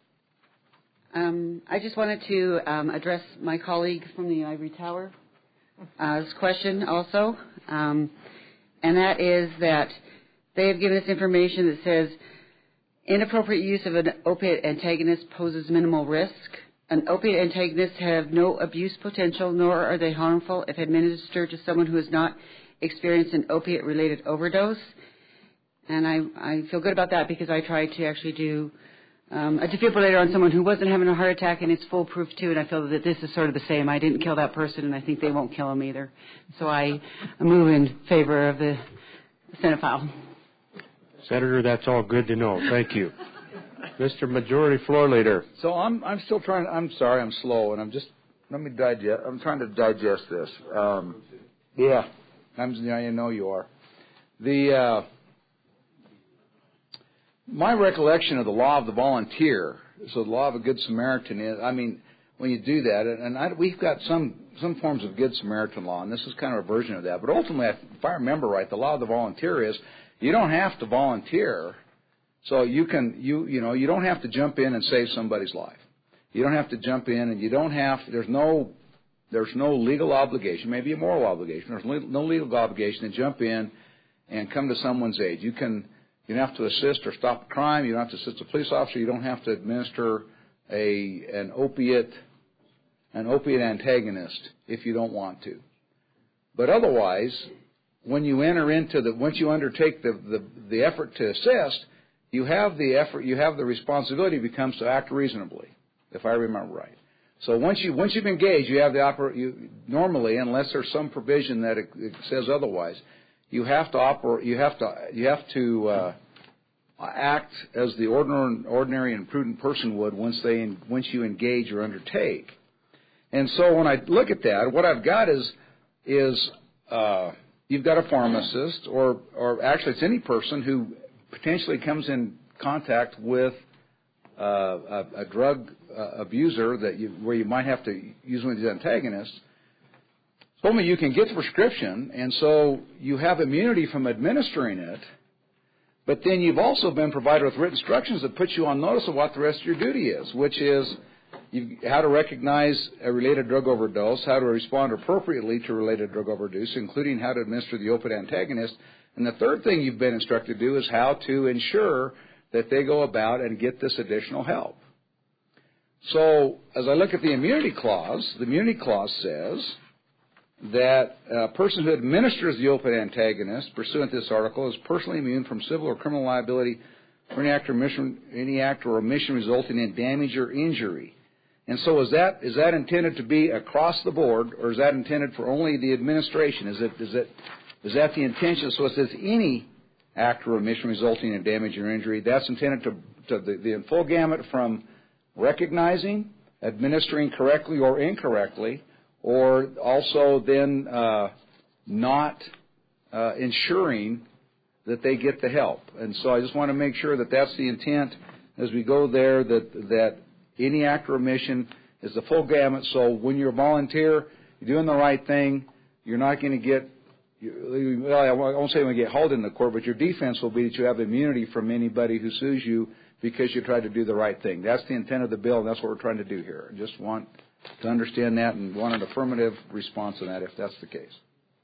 I just wanted to address my colleague from the ivory tower's question also, and that is that they have given us information that says inappropriate use of an opiate antagonist poses minimal risk. An opiate antagonists have no abuse potential, nor are they harmful if administered to someone who has not experienced an opiate-related overdose. And I feel good about that because I tried to actually do a defibrillator on someone who wasn't having a heart attack, and it's foolproof too, and I feel that this is sort of the same. I didn't kill that person, and I think they won't kill him either. So I move in favor of the Senate file. Senator, that's all good to know. Thank you. Mr. Majority Floor Leader. So I'm still trying. I'm sorry, I'm slow, and I'm trying to digest this. Yeah, I know you are. My recollection of the law of the volunteer, so the law of a good Samaritan is, when you do that, and we've got some forms of good Samaritan law, and this is kind of a version of that. But ultimately, if I remember right, the law of the volunteer is you don't have to volunteer, so you don't have to jump in and save somebody's life. You don't have to jump in, and there's no there's no legal obligation, maybe a moral obligation. There's no legal obligation to jump in and come to someone's aid. You don't have to assist or stop a crime. You don't have to assist a police officer. You don't have to administer an opiate antagonist if you don't want to. But otherwise, when you once you undertake the effort to assist, you have the responsibility becomes to act reasonably, if I remember right. So once you've engaged, you have normally, unless there's some provision that it says otherwise, you have to act as the ordinary and prudent person would once you engage or undertake. And so when I look at that, what I've got is you've got a pharmacist, or actually it's any person who potentially comes in contact with a drug abuser where you might have to use one of these antagonists. Only you can get the prescription, and so you have immunity from administering it. But then you've also been provided with written instructions that put you on notice of what the rest of your duty is, which is how to recognize a related drug overdose, how to respond appropriately to related drug overdose, including how to administer the opiate antagonist. And the third thing you've been instructed to do is how to ensure that they go about and get this additional help. So as I look at the immunity clause says that a person who administers the opiate antagonist pursuant to this article is personally immune from civil or criminal liability for any act or omission resulting in damage or injury. And so is that intended to be across the board, or is that intended for only the administration? Is that the intention? So it says any act or omission resulting in damage or injury. That's intended to the full gamut from recognizing, administering correctly or incorrectly, or also then not ensuring that they get the help. And so I just want to make sure that that's the intent as we go there, that any act or omission is the full gamut. So when you're a volunteer, you're doing the right thing, you're not going to get, I won't say you're going to get hauled in the court, but your defense will be that you have immunity from anybody who sues you because you tried to do the right thing. That's the intent of the bill, and that's what we're trying to do here. I just want to understand that and want an affirmative response on that if that's the case.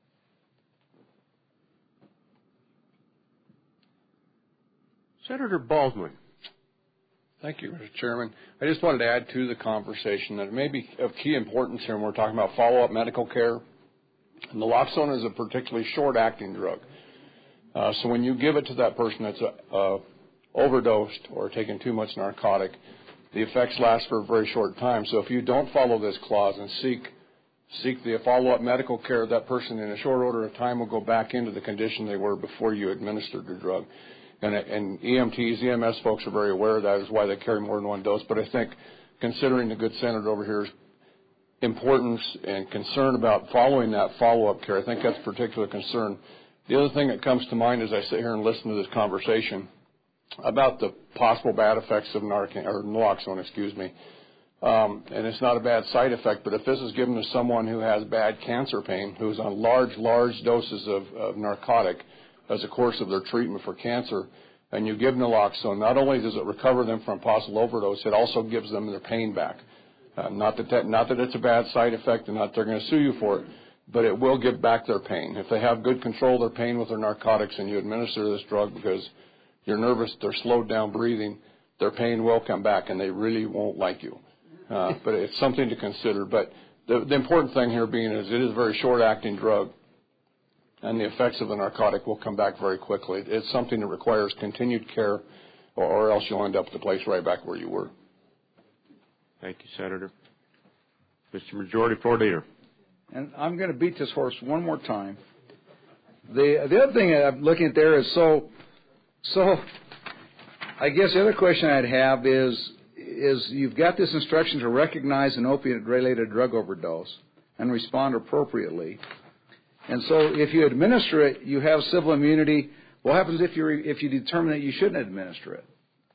Senator Baldwin. Thank you, Mr. Chairman. I just wanted to add to the conversation that it may be of key importance here when we're talking about follow-up medical care. Naloxone is a particularly short-acting drug. So when you give it to that person that's overdosed or taken too much narcotic, the effects last for a very short time. So if you don't follow this clause and seek the follow-up medical care, that person in a short order of time will go back into the condition they were before you administered the drug. And EMTs, EMS folks are very aware of that. Is why they carry more than one dose. But I think, considering the good senator over here's importance and concern about following that follow-up care, I think that's a particular concern. The other thing that comes to mind as I sit here and listen to this conversation about the possible bad effects of naloxone, and it's not a bad side effect, but if this is given to someone who has bad cancer pain, who's on large doses of narcotic as a course of their treatment for cancer, and you give naloxone, not only does it recover them from possible overdose, it also gives them their pain back. Not that it's a bad side effect and not they're going to sue you for it, but it will give back their pain. If they have good control of their pain with their narcotics and you administer this drug because you're nervous, they're slowed down breathing, their pain will come back and they really won't like you. But it's something to consider. But the important thing here being is it is a very short-acting drug, and the effects of the narcotic will come back very quickly. It's something that requires continued care, or else you'll end up at the place right back where you were. Thank you, Senator. Mr. Majority Floor Leader. And I'm going to beat this horse one more time. The other thing I'm looking at there is so I guess the other question I'd have is you've got this instruction to recognize an opiate-related drug overdose and respond appropriately. And so if you administer it, you have civil immunity. What happens if you determine that you shouldn't administer it?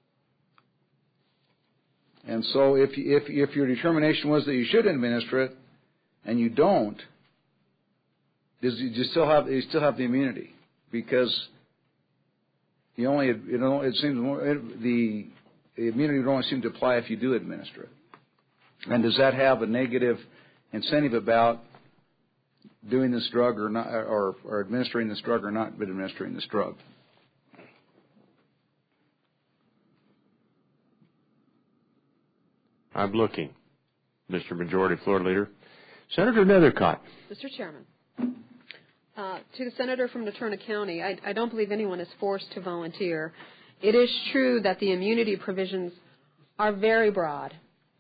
And so if your determination was that you should administer it and you don't, you still have the immunity because the immunity would only seem to apply if you do administer it. And does that have a negative incentive about doing this drug or not, or administering this drug or not administering this drug. I'm looking. Mr. Majority Floor Leader. Senator Nethercott. Mr. Chairman, to the senator from Natrona County, I don't believe anyone is forced to volunteer. It is true that the immunity provisions are very broad,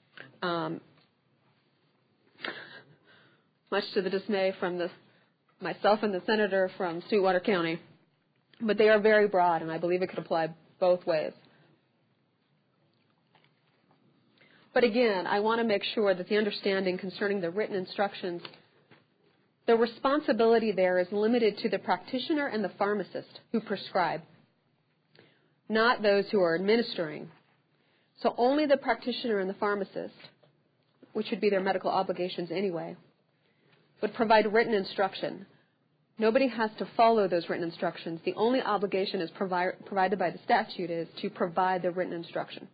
much to the dismay from myself and the senator from Sweetwater County. But they are very broad, and I believe it could apply both ways. But again, I want to make sure that the understanding concerning the written instructions, the responsibility there is limited to the practitioner and the pharmacist who prescribe, not those who are administering. So only the practitioner and the pharmacist, which would be their medical obligations anyway, would provide written instruction. Nobody has to follow those written instructions. The only obligation is provided by the statute is to provide the written instruction.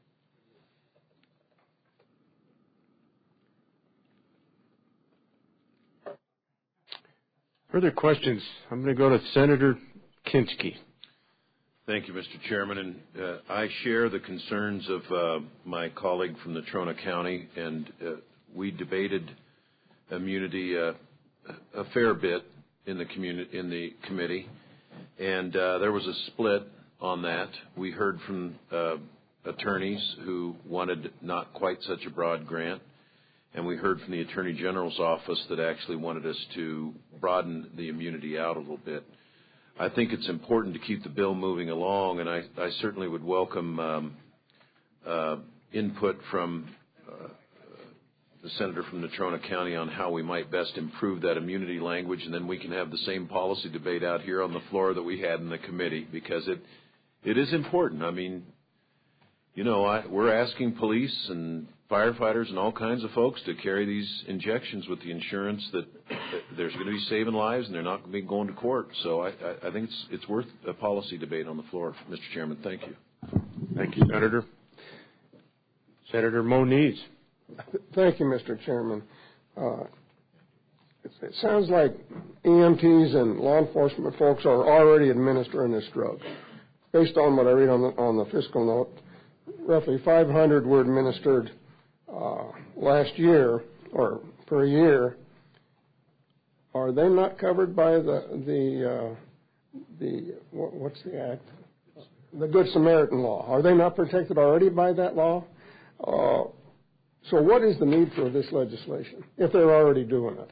Further questions? I'm going to go to Senator Kinski. Thank you, Mr. Chairman. And I share the concerns of my colleague from Natrona County, and we debated immunity a fair bit in the committee, and there was a split on that. We heard from attorneys who wanted not quite such a broad grant, and we heard from the Attorney General's office that actually wanted us to broaden the immunity out a little bit. I think it's important to keep the bill moving along, and I certainly would welcome input from the senator from Natrona County on how we might best improve that immunity language, and then we can have the same policy debate out here on the floor that we had in the committee, because it is important. I mean, you know, we're asking police and firefighters and all kinds of folks to carry these injections with the insurance that there's going to be saving lives and they're not going to be going to court. So I think it's worth a policy debate on the floor, Mr. Chairman. Thank you. Thank you, Senator. Senator Moniz. Thank you, Mr. Chairman. It sounds like EMTs and law enforcement folks are already administering this drug. Based on what I read on the fiscal note, roughly 500 were administered last year or per year. Are they not covered by the what's the act? The Good Samaritan law. Are they not protected already by that law? So what is the need for this legislation if they're already doing it?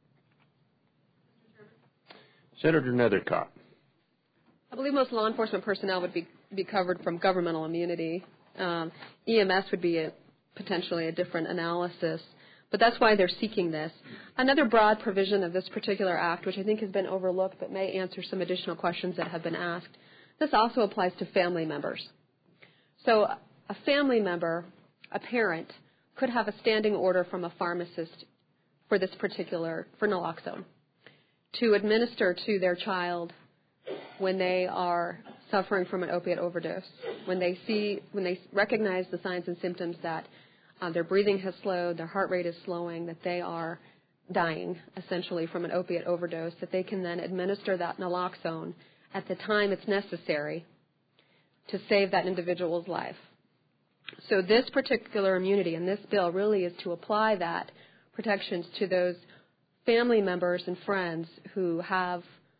Senator Nethercott. I believe most law enforcement personnel would be covered from governmental immunity. EMS would be potentially a different analysis, but that's why they're seeking this. Another broad provision of this particular act, which I think has been overlooked but may answer some additional questions that have been asked, this also applies to family members. So a family member, a parent, could have a standing order from a pharmacist for this particular, for naloxone, to administer to their child when they are suffering from an opiate overdose, when they recognize the signs and symptoms that their breathing has slowed, their heart rate is slowing, that they are dying essentially from an opiate overdose, that they can then administer that naloxone at the time it's necessary to save that individual's life. So this particular immunity in this bill really is to apply that protections to those family members and friends who are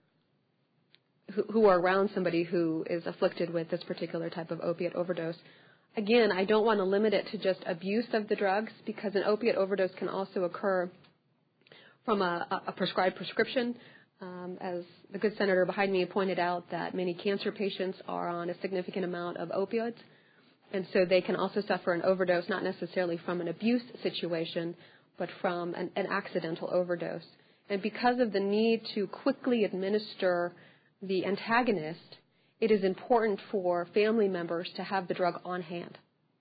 around somebody who is afflicted with this particular type of opiate overdose. Again, I don't want to limit it to just abuse of the drugs, because an opiate overdose can also occur from a prescribed prescription. As the good senator behind me pointed out, that many cancer patients are on a significant amount of opioids, and so they can also suffer an overdose, not necessarily from an abuse situation, but from an accidental overdose. And because of the need to quickly administer the antagonist, it is important for family members to have the drug on hand.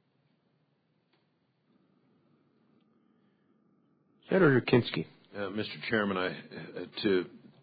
Senator Kinski. Mr. Chairman,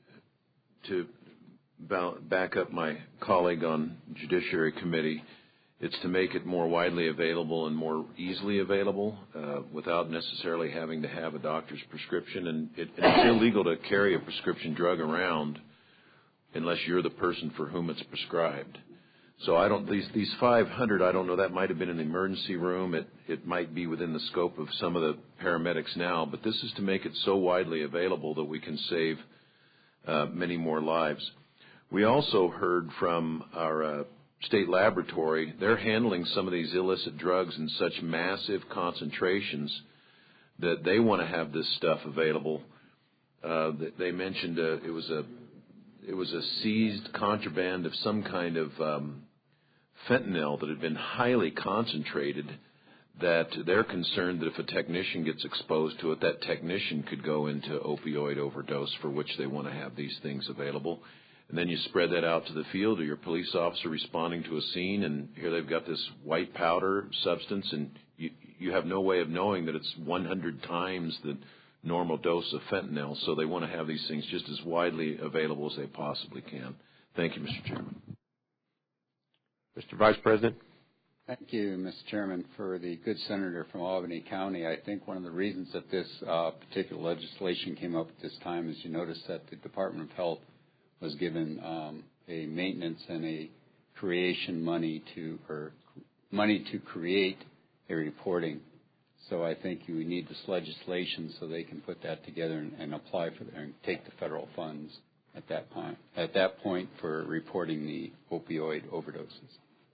to back up my colleague on Judiciary Committee, It's to make it more widely available and more easily available without necessarily having to have a doctor's prescription. And it's illegal to carry a prescription drug around unless you're the person for whom it's prescribed. So these 500, I don't know, that might have been in the emergency room. It might be within the scope of some of the paramedics now, but this is to make it so widely available that we can save many more lives. We also heard from our state laboratory. They're handling some of these illicit drugs in such massive concentrations that they want to have this stuff available. They mentioned it was a seized contraband of some kind of fentanyl that had been highly concentrated, that they're concerned that if a technician gets exposed to it, that technician could go into opioid overdose, for which they want to have these things available. And then you spread that out to the field, or your police officer responding to a scene, and here they've got this white powder substance, and you have no way of knowing that it's 100 times the normal dose of fentanyl. So they want to have these things just as widely available as they possibly can. Thank you, Mr. Chairman. Mr. Vice President. Thank you, Mr. Chairman, for the good senator from Albany County. I think one of the reasons that this particular legislation came up at this time is you notice that the Department of Health was given a maintenance and a creation money to create a reporting. So I think we need this legislation so they can put that together and apply for and take the federal funds at that point for reporting the opioid overdoses.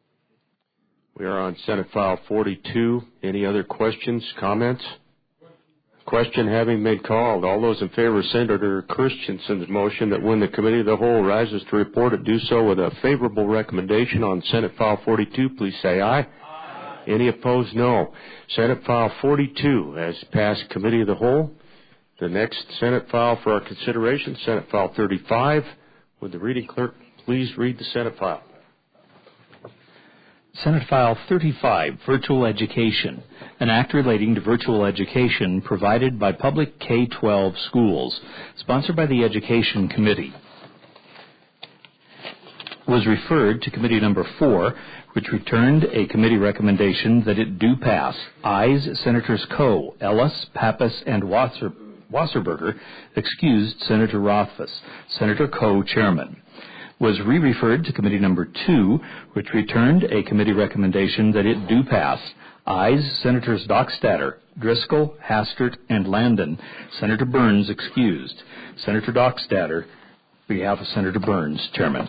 We are on Senate File 42. Any other questions, comments? Question having been called. All those in favor of Senator Christensen's motion that when the Committee of the Whole rises to report it, do so with a favorable recommendation on Senate File 42, please say aye. Aye. Any opposed, no. Senate File 42 has passed Committee of the Whole. The next Senate file for our consideration, Senate File 35. Would the reading clerk please read the Senate file? Senate File 35, Virtual Education, an act relating to virtual education provided by public K-12 schools, sponsored by the Education Committee, was referred to Committee Number 4, which returned a committee recommendation that it do pass. Ayes, Senators Coe, Ellis, Pappas, and Wasserberger. Excused, Senator Rothfuss. Senator Coe, Chairman. Was re-referred to Committee Number 2, which returned a committee recommendation that it do pass. Ayes, Senators Dockstader, Driscoll, Hastert, and Landon. Senator Burns excused. Senator Dockstader, on behalf of Senator Burns, Chairman.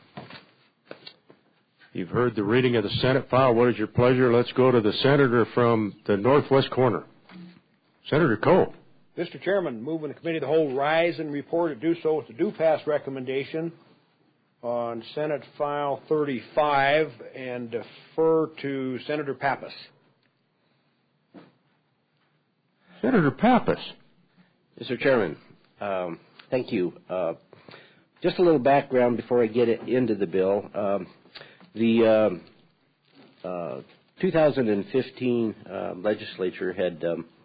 You've heard the reading of the Senate file. What is your pleasure? Let's go to the senator from the northwest corner. Senator Coe. Mr. Chairman, move when the Committee of the Whole rise and report it, do so with the do pass recommendation on Senate File 35 and defer to Senator Pappas. Senator Pappas. Mr. Chairman, thank you. Just a little background before I get into the bill. The 2015 legislature had,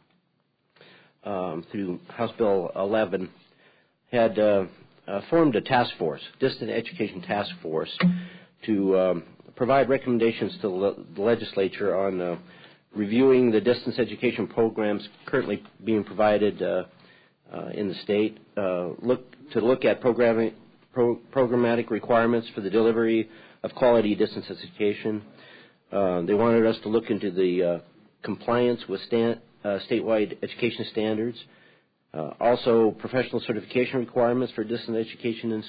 through House Bill 11, had formed a task force, Distant Education Task Force, to provide recommendations to the legislature on reviewing the distance education programs currently being provided in the state, look at programmatic requirements for the delivery of quality distance education. They wanted us to look into the compliance with statewide education standards. Also, professional certification requirements for distance education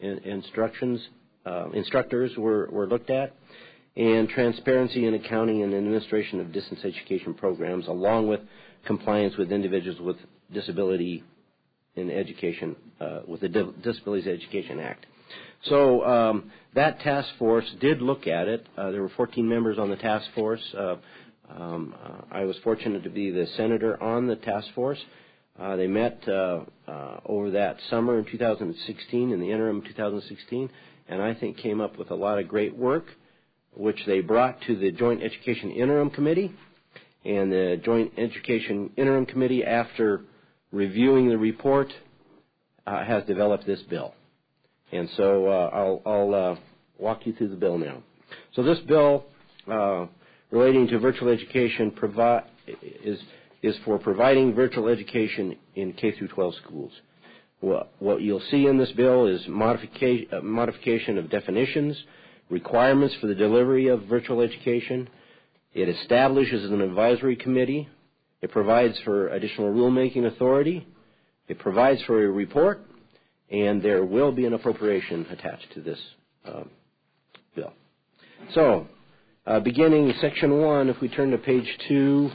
instructors were looked at, and transparency in accounting and administration of distance education programs, along with compliance with individuals with disability in education, with the Disabilities Education Act. So that task force did look at it. There were 14 members on the task force. I was fortunate to be the senator on the task force. They met over that summer in 2016, in the interim 2016, and I think came up with a lot of great work, which they brought to the Joint Education Interim Committee. And the Joint Education Interim Committee, after reviewing the report, has developed this bill. And so I'll walk you through the bill now. So this bill relating to virtual education is for providing virtual education in K through 12 schools. What you'll see in this bill is modification of definitions, requirements for the delivery of virtual education. It establishes an advisory committee. It provides for additional rulemaking authority. It provides for a report, and there will be an appropriation attached to this bill. So, beginning Section 1, if we turn to page 2,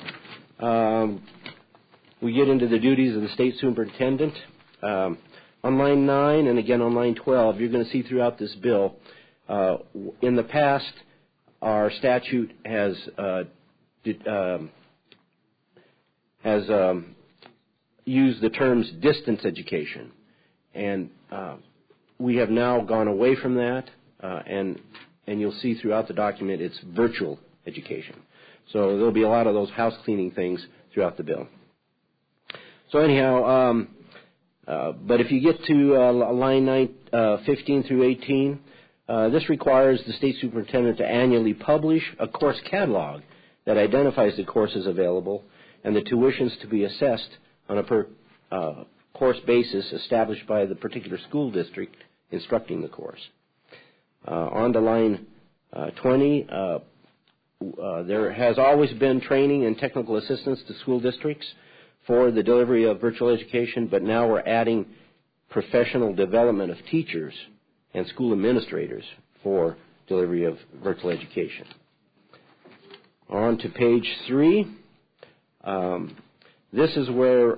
we get into the duties of the state superintendent. On line 9 and again on line 12, you're going to see throughout this bill, in the past, our statute has used the terms distance education, and we have now gone away from that, and you'll see throughout the document it's virtual education. So there'll be a lot of those house cleaning things throughout the bill. So anyhow, but if you get to line 15 through 18, this requires the state superintendent to annually publish a course catalog that identifies the courses available and the tuitions to be assessed on a per course basis established by the particular school district instructing the course. On to line 20, there has always been training and technical assistance to school districts for the delivery of virtual education, but now we're adding professional development of teachers and school administrators for delivery of virtual education. On to page 3. This is where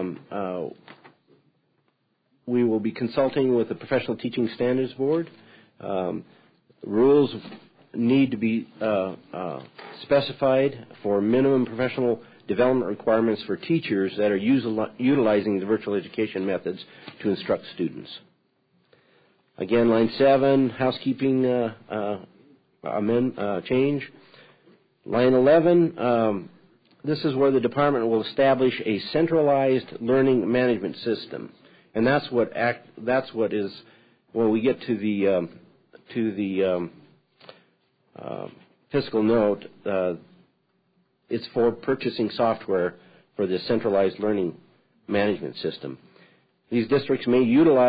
we will be consulting with the Professional Teaching Standards Board. Rules need to be specified for minimum professional development requirements for teachers that are utilizing the virtual education methods to instruct students. Again, line 7, housekeeping change. Line 11, this is where the department will establish a centralized learning management system, and that's what is when we get to the fiscal note. It's for purchasing software for the centralized learning management system. These districts may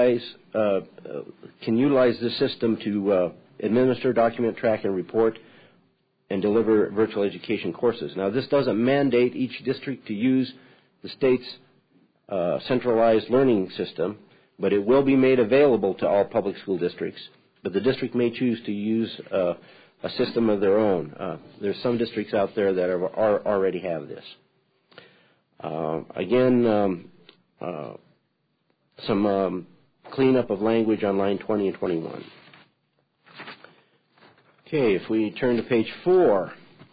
can utilize this system to administer, document, track, and report and deliver virtual education courses. Now, this doesn't mandate each district to use the state's centralized learning system, but it will be made available to all public school districts. But the district may choose to use a system of their own. There's some districts out there that already have this. Again, some cleanup of language on line 20 and 21. Okay, if we turn to page 4,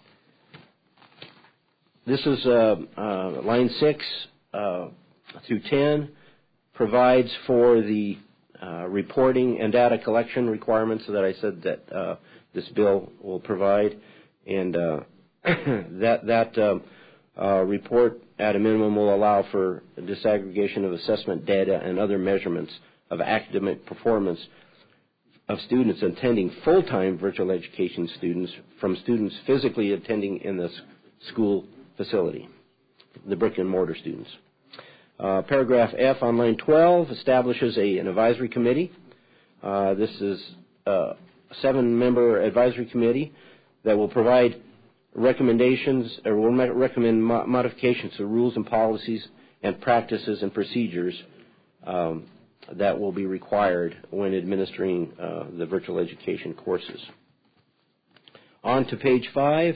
this is line 6 through 10, provides for the reporting and data collection requirements that I said that this bill will provide, and that report at a minimum will allow for disaggregation of assessment data and other measurements of academic performance of students attending full-time virtual education students from students physically attending in the school facility, the brick-and-mortar students. Paragraph F on line 12 establishes an advisory committee. This is a 7-member advisory committee that will provide recommendations or will recommend modifications to rules and policies and practices and procedures that will be required when administering the virtual education courses. On to page 5,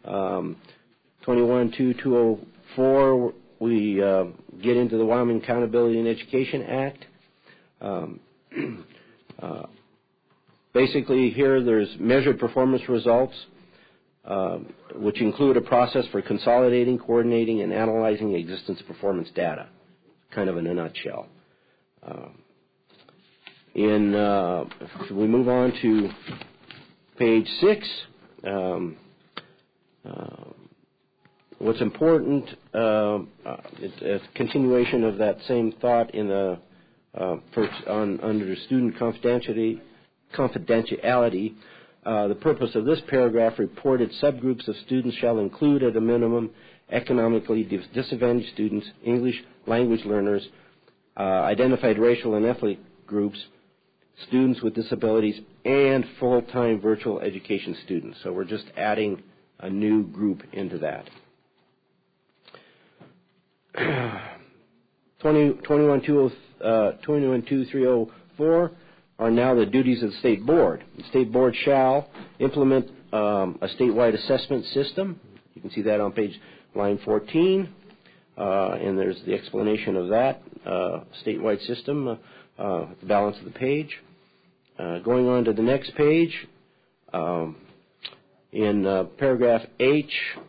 21-204, we get into the Wyoming Accountability in Education Act. Basically, here there's measured performance results, which include a process for consolidating, coordinating, and analyzing existence performance data, kind of in a nutshell. If we move on to page 6, what's important, it's a continuation of that same thought in the under student confidentiality. The purpose of this paragraph, reported subgroups of students shall include at a minimum economically disadvantaged students, English language learners, identified racial and ethnic groups, students with disabilities, and full-time virtual education students. So we're just adding a new group into that. 21.2304 are now the duties of the State Board. The State Board shall implement a statewide assessment system. You can see that on line 14, and there's the explanation of that statewide system at the balance of the page. Going on to the next page, in paragraph H,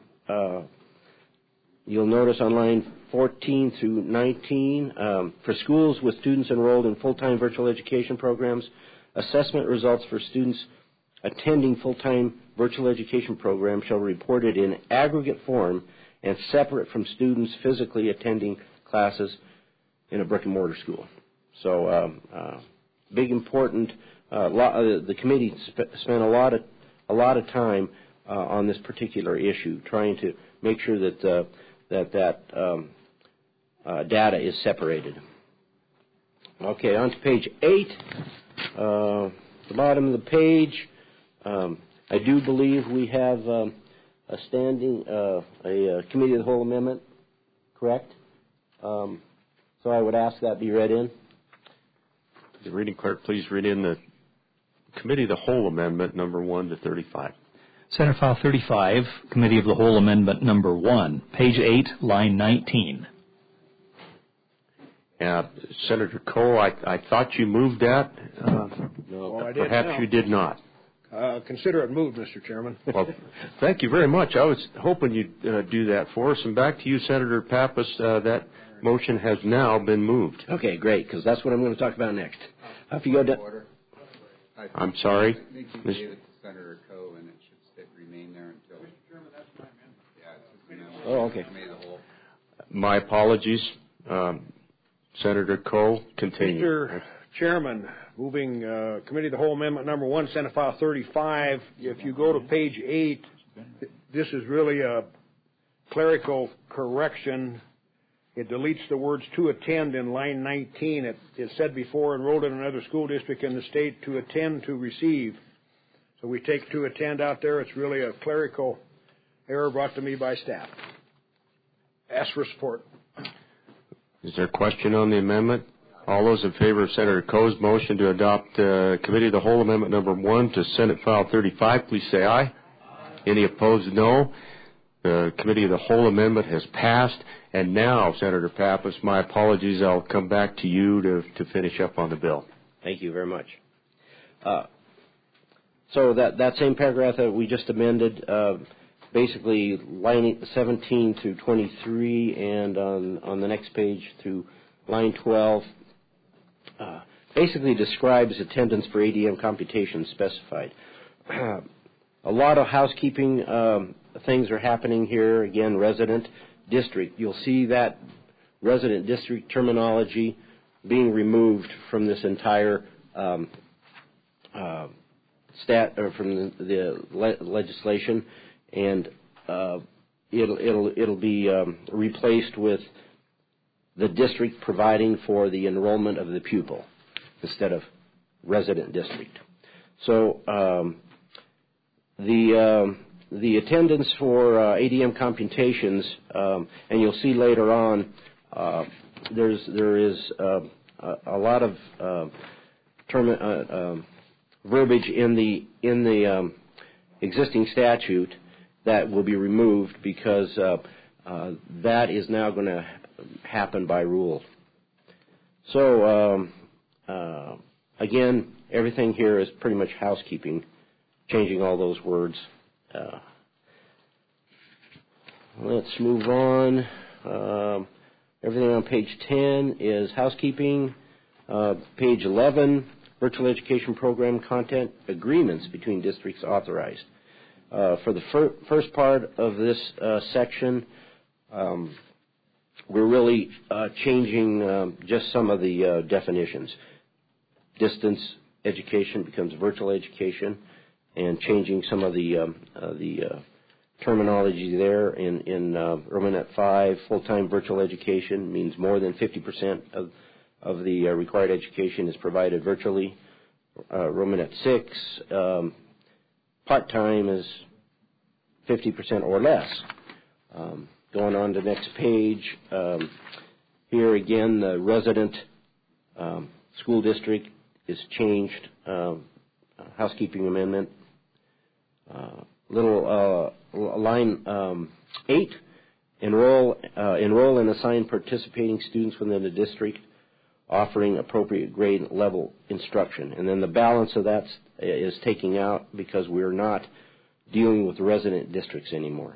you'll notice on line 14 through 19, for schools with students enrolled in full-time virtual education programs, assessment results for students attending full-time virtual education programs shall be reported in aggregate form and separate from students physically attending classes in a brick-and-mortar school. So, big important. The committee spent a lot of time on this particular issue, trying to make sure that data is separated. Okay, on to page 8. The bottom of the page, I do believe we have a standing a committee of the whole amendment, correct? So I would ask that be read in. The reading clerk, please read in the committee of the whole amendment number 1 to 35. Senate File 35, Committee of the Whole Amendment Number 1, page 8, line 19. Senator Coe, I thought you moved that. No, I did. Perhaps you did not. Consider it moved, Mr. Chairman. Well, thank you very much. I was hoping you'd do that for us. And back to you, Senator Pappas. That motion has now been moved. Okay, great, because that's what I'm going to talk about next. If you go down. I'm sorry. I think you gave it to Senator Coe, and it should remain there until. Mr. Chairman, that's my amendment. Yeah, it's his amendment. Oh, okay. My apologies. Senator Coe, continue. Mr. Chairman, moving Committee of the Whole Amendment Number 1, Senate File 35. If you go to page 8, this is really a clerical correction. It deletes the words "to attend" in line 19. It said before, enrolled in another school district in the state, to attend, to receive. So we take "to attend" out there. It's really a clerical error brought to me by staff. Ask for support. Is there a question on the amendment? All those in favor of Senator Coe's motion to adopt Committee of the Whole Amendment Number 1 to Senate File 35, please say aye. Any opposed, no. The Committee of the Whole Amendment has passed. And now, Senator Pappas, my apologies, I'll come back to you to finish up on the bill. Thank you very much. So that same paragraph that we just amended, basically line 17 through 23, and on the next page through line 12, basically describes attendance for ADM computations specified. A lot of housekeeping things are happening here. Again, resident district. You'll see that resident district terminology being removed from this entire from the legislation, and it'll be replaced with the district providing for the enrollment of the pupil instead of resident district. So the attendance for ADM computations, and you'll see later on, there is a lot of verbiage in the existing statute that will be removed because that is now going to happen by rule. So again, everything here is pretty much housekeeping, changing all those words. Let's move on. Everything on page 10 is housekeeping. Page 11, virtual education program content agreements between districts authorized. For the first part of this section, we're really changing just some of the definitions. Distance education becomes virtual education, and changing some of the terminology there. In Romanet 5, full-time virtual education means more than 50% of the required education is provided virtually. Romanet 6, part-time is 50% or less. Going on to the next page, here again the resident school district is changed, housekeeping amendment. Line 8, enroll and assign participating students within the district offering appropriate grade level instruction. And then the balance of that is taking out because we're not dealing with resident districts anymore.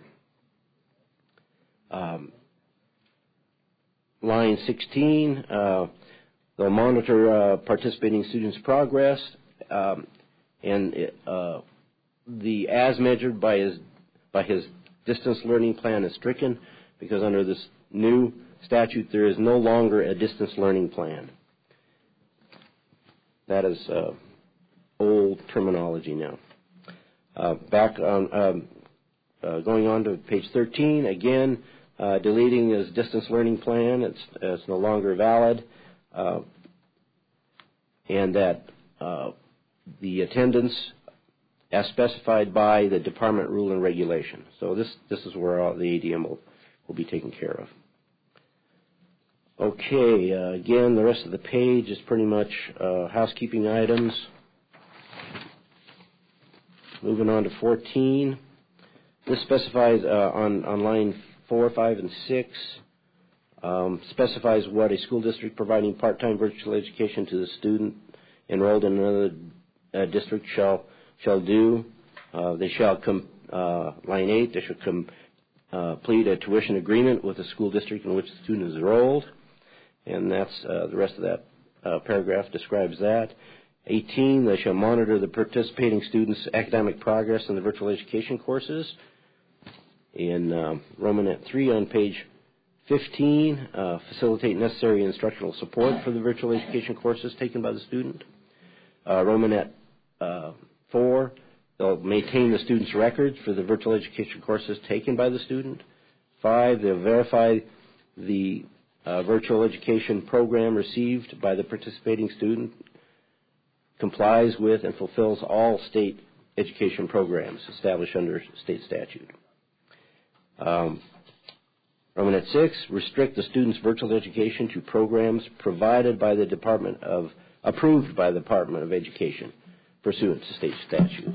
Line 16, they'll monitor participating students' progress, and the as measured by his distance learning plan is stricken because under this new statute there is no longer a distance learning plan. That is old terminology now. Going on to page 13, again, deleting his distance learning plan. It's no longer valid, and that the attendance as specified by the department rule and regulation. So this is where all the ADM will be taken care of. Okay, again, the rest of the page is pretty much housekeeping items. Moving on to 14. This specifies on line 4, 5, and 6, specifies what a school district providing part-time virtual education to the student enrolled in another district shall do. They shall line 8, they should complete a tuition agreement with the school district in which the student is enrolled. And that's the rest of that paragraph describes that. 18, they shall monitor the participating students' academic progress in the virtual education courses. In Romanet 3 on page 15, facilitate necessary instructional support for the virtual education courses taken by the student. Romanet 4, they'll maintain the student's records for the virtual education courses taken by the student. 5, they'll verify the virtual education program received by the participating student complies with and fulfills all state education programs established under state statute. Romanet 6, restrict the student's virtual education to programs provided by the approved by the Department of Education pursuant to state statute.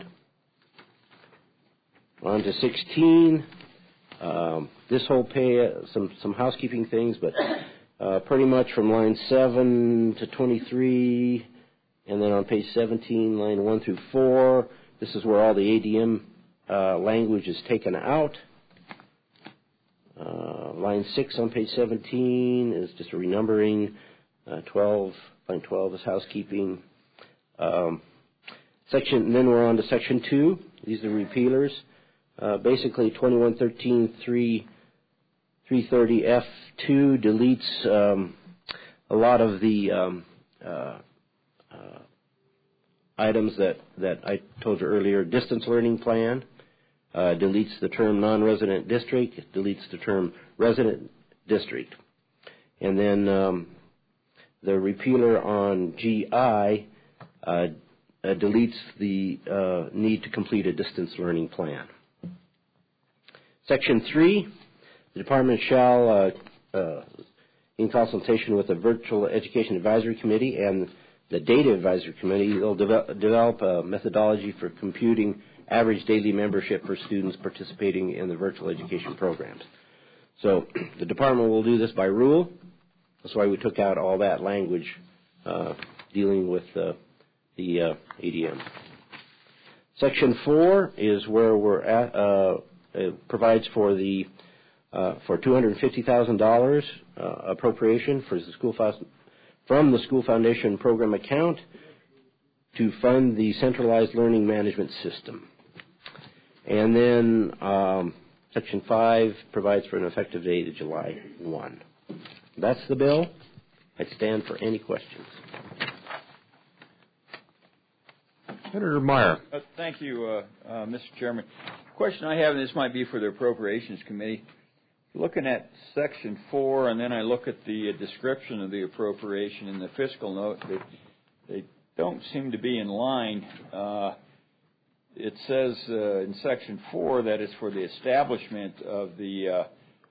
On to 16. This whole page, some housekeeping things, but pretty much from line 7 to 23, and then on page 17, line 1 through 4, this is where all the ADM language is taken out. Line 6 on page 17 is just a renumbering. Line 12 is housekeeping. And then we're on to section 2. These are repealers. Basically, 2113.330 F2 deletes a lot of the items that I told you earlier. Distance learning plan deletes the term non-resident district. It deletes the term resident district. And then the repealer on GI deletes the need to complete a distance learning plan. Section 3, the department shall, in consultation with the Virtual Education Advisory Committee and the Data Advisory Committee, they'll develop a methodology for computing average daily membership for students participating in the virtual education programs. So the department will do this by rule. That's why we took out all that language dealing with the ADM. Section 4 is where we're at. It provides for the for $250,000 appropriation for the from the school foundation program account to fund the centralized learning management system. And then Section 5 provides for an effective date of July 1. That's the bill. I stand for any questions. Senator Meyer. Thank you, Mr. Chairman. The question I have, and this might be for the Appropriations Committee, looking at Section 4, and then I look at the description of the appropriation in the fiscal note, they don't seem to be in line. It says in Section 4 that it's for the establishment of the,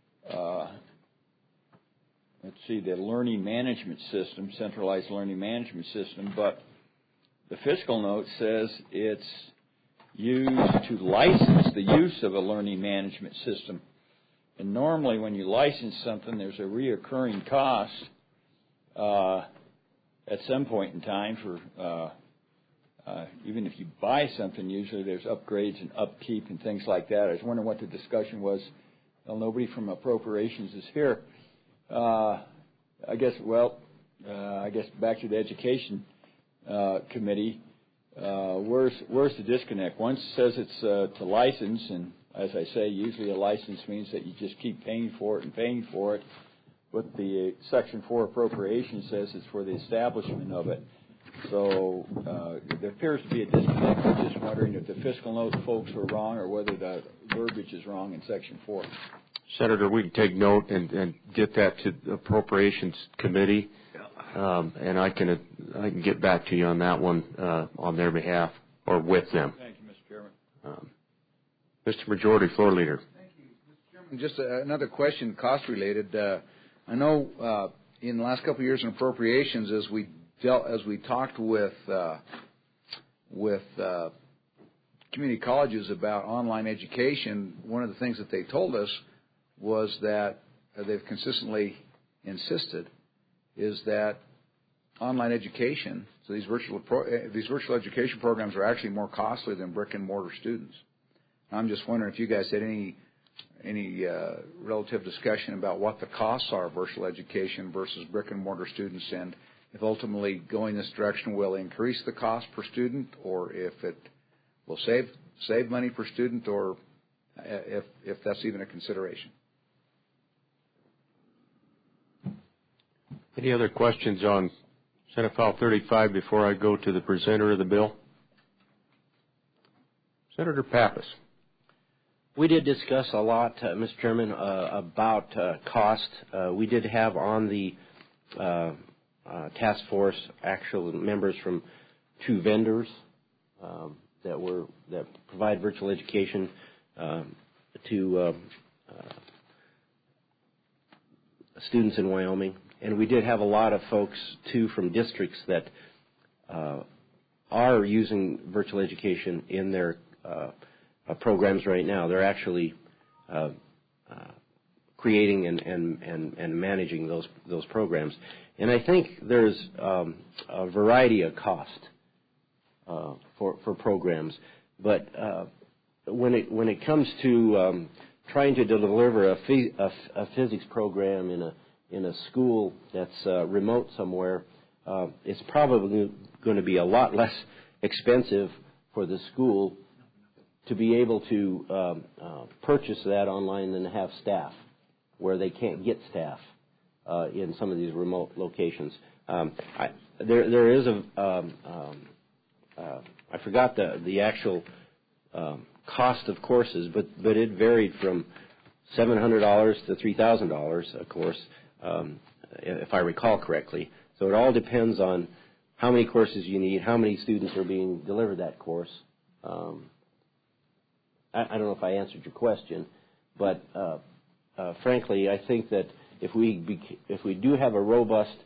the learning management system, centralized learning management system, but the fiscal note says it's used to license the use of a learning management system. And normally when you license something, there's a reoccurring cost at some point in time for even if you buy something, usually there's upgrades and upkeep and things like that. I was wondering what the discussion was. Well, nobody from Appropriations is here. I guess back to the Education Committee. Where's the disconnect? One says it's to license, and as I say, usually a license means that you just keep paying for it and paying for it. But the Section 4 appropriation says it's for the establishment of it. So there appears to be a disconnect. I'm just wondering if the fiscal note folks were wrong or whether the verbiage is wrong in Section 4. Senator, we can take note and get that to the Appropriations Committee, and I can get back to you on that one on their behalf or with them. Thank you, Mr. Chairman. Mr. Majority Floor Leader. Thank you, Mr. Chairman. Just another question, cost related. I know in the last couple of years in appropriations, as we talked with community colleges about online education, one of the things that they told us was that they've consistently insisted is that online education, so these virtual education programs are actually more costly than brick and mortar students. I'm just wondering if you guys had any relative discussion about what the costs are of virtual education versus brick and mortar students, and if ultimately going this direction will increase the cost per student, or if it will save money per student, or if that's even a consideration. Any other questions on Senate File 35 before I go to the presenter of the bill? Senator Pappas. We did discuss a lot, Mr. Chairman, about cost. We did have on the task force actual members from two vendors that provide virtual education to students in Wyoming. And we did have a lot of folks, too, from districts that are using virtual education in their programs right now. They're actually creating and managing those programs. And I think there's a variety of cost for programs. But when it comes to trying to deliver a physics program in a school that's remote somewhere, it's probably going to be a lot less expensive for the school to be able to purchase that online than to have staff, where they can't get staff in some of these remote locations. There is I forgot the actual cost of courses, but it varied from $700 to $3,000 a course, if I recall correctly. So it all depends on how many courses you need, how many students are being delivered that course. I don't know if I answered your question, but frankly, I think that if we do have a robust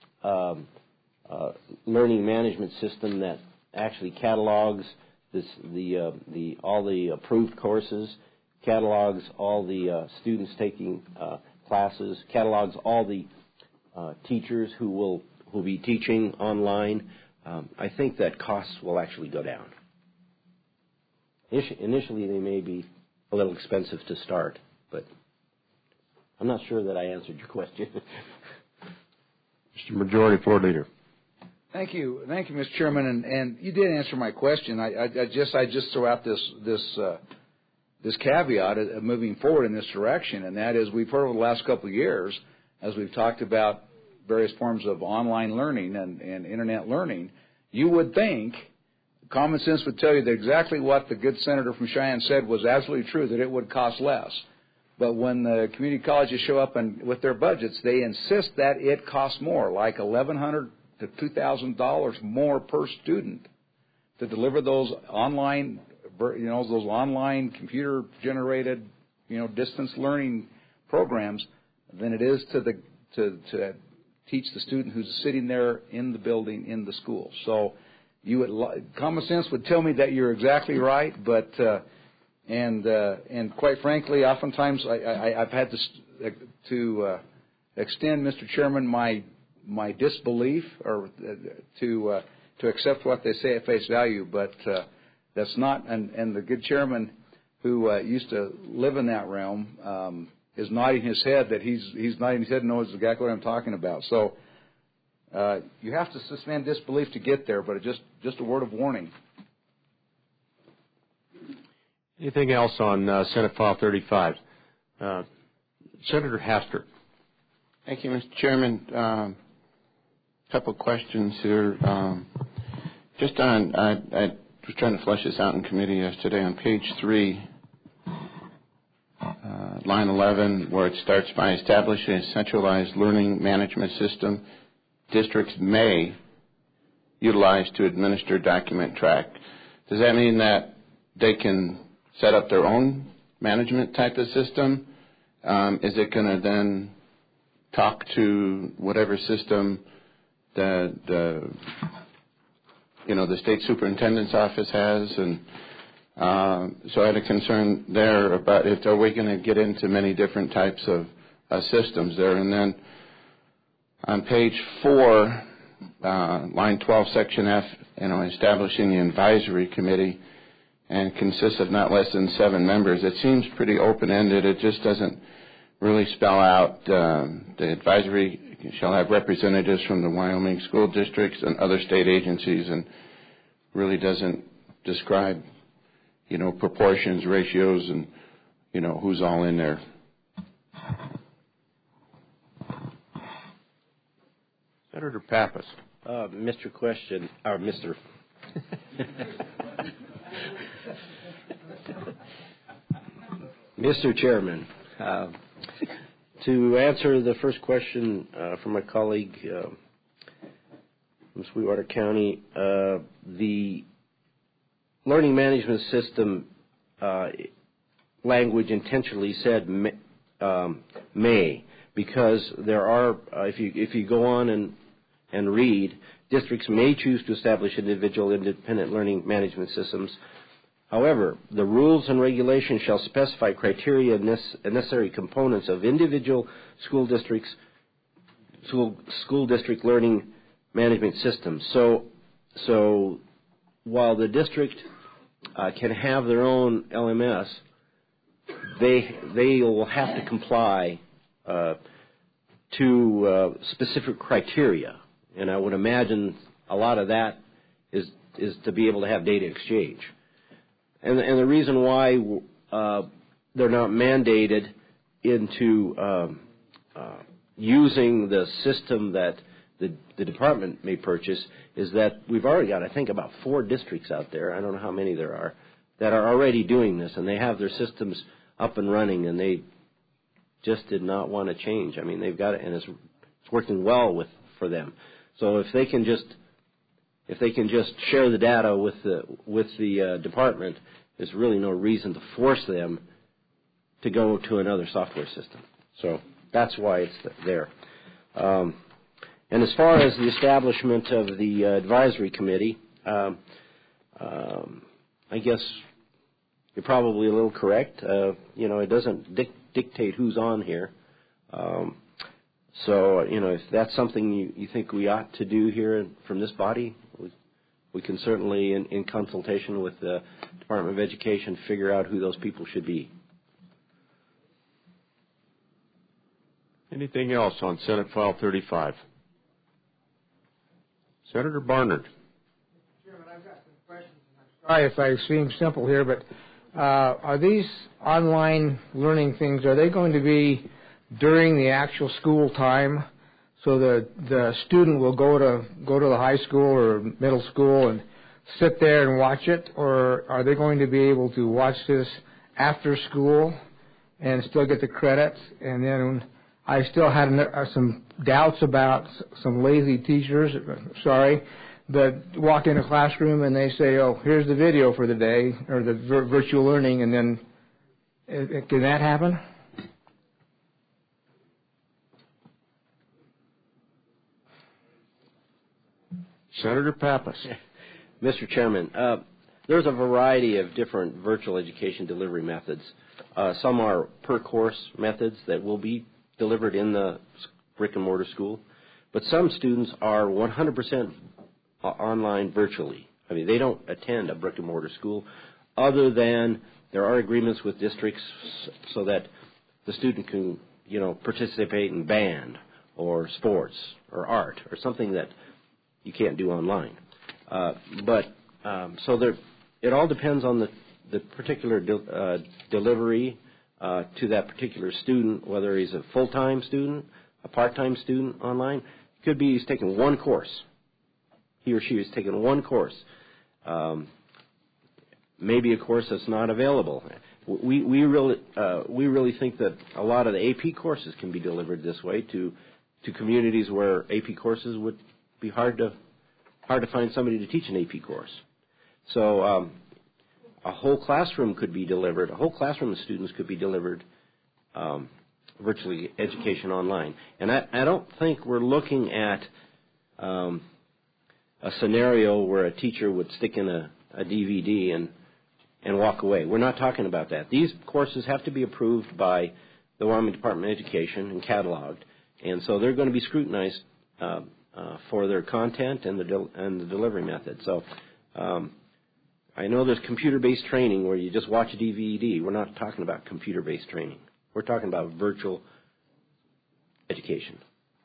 learning management system that actually catalogs all the approved courses, catalogs all the students taking classes, catalogs all the teachers who will be teaching online, I think that costs will actually go down. Initially, they may be a little expensive to start, but I'm not sure that I answered your question. Mr. Majority Floor Leader. Thank you, Mr. Chairman, and you did answer my question. I just throw out this caveat of moving forward in this direction, and that is we've heard over the last couple of years, as we've talked about various forms of online learning and internet learning, you would think common sense would tell you that exactly what the good senator from Cheyenne said was absolutely true, that it would cost less. But when the community colleges show up and with their budgets, they insist that it costs more, like $1,100 to $2,000 more per student to deliver those online, those online computer-generated, distance learning programs than it is to teach the student who's sitting there in the building in the school. So common sense would tell me that you're exactly right, but and quite frankly, oftentimes I've had to extend, Mr. Chairman, my disbelief or to accept what they say at face value, but that's not. And the good chairman who used to live in that realm is nodding his head that he's nodding his head and knows exactly what I'm talking about. So you have to suspend disbelief to get there, but just a word of warning. Anything else on Senate File 35? Senator Hastert. Thank you, Mr. Chairman. A couple of questions here. Just on, I was trying to flesh this out in committee yesterday on page 3, line 11, where it starts by establishing a centralized learning management system districts may utilize to administer document track. Does that mean that they can set up their own management type of system? Is it going to then talk to whatever system the state superintendent's office has? And so I had a concern there about are we going to get into many different types of systems there? And then on page 4, line 12, section F, establishing the advisory committee and consists of not less than 7 members. It seems pretty open-ended. It just doesn't really spell out the advisory shall have representatives from the Wyoming school districts and other state agencies, and really doesn't describe, proportions, ratios, and, who's all in there. Senator Pappas. Mr. Question, or Mr. Mr. Chairman, to answer the first question from my colleague from Sweetwater County, the learning management system language intentionally said may, because there are, if you go on and read, districts may choose to establish individual independent learning management systems. However, the rules and regulations shall specify criteria and necessary components of individual school district learning management systems. So while the district can have their own LMS, they will have to comply to specific criteria, and I would imagine a lot of that is to be able to have data exchange. And the reason why they're not mandated into using the system that the department may purchase is that we've already got, I think, about 4 districts out there, I don't know how many there are, that are already doing this, and they have their systems up and running, and they just did not want to change. I mean, they've got it, and it's working well for them. So if they can just share the data with the department, there's really no reason to force them to go to another software system. So that's why it's there. And as far as the establishment of the advisory committee, I guess you're probably a little correct. It doesn't dictate who's on here. So, if that's something you think we ought to do here from this body, we can certainly, in consultation with the Department of Education, figure out who those people should be. Anything else on Senate File 35? Senator Barnard. Chairman, I've got some questions. Sorry if I seem simple here, but are these online learning things, are they going to be during the actual school time, so the student will go to the high school or middle school and sit there and watch it, or are they going to be able to watch this after school and still get the credits? And then I still had some doubts about some lazy teachers, that walk in a classroom and they say, oh, here's the video for the day, or the virtual learning, and then can that happen? Senator Pappas. Mr. Chairman, there's a variety of different virtual education delivery methods. Some are per course methods that will be delivered in the brick and mortar school, but some students are 100% online virtually. I mean, they don't attend a brick and mortar school, other than there are agreements with districts so that the student can, participate in band or sports or art or something that you can't do online. It all depends on the particular delivery to that particular student, whether he's a full-time student, a part-time student online. It could be he's taking one course. He or she is taking one course. Maybe a course that's not available. We really think that a lot of the AP courses can be delivered this way to communities where AP courses would be hard to find somebody to teach an AP course. So a whole classroom could be delivered. A whole classroom of students could be delivered virtually education online. And I don't think we're looking at a scenario where a teacher would stick in a DVD and walk away. We're not talking about that. These courses have to be approved by the Wyoming Department of Education and cataloged, and so they're going to be scrutinized for their content and the delivery method. So I know there's computer-based training where you just watch a DVD. We're not talking about computer-based training. We're talking about virtual education.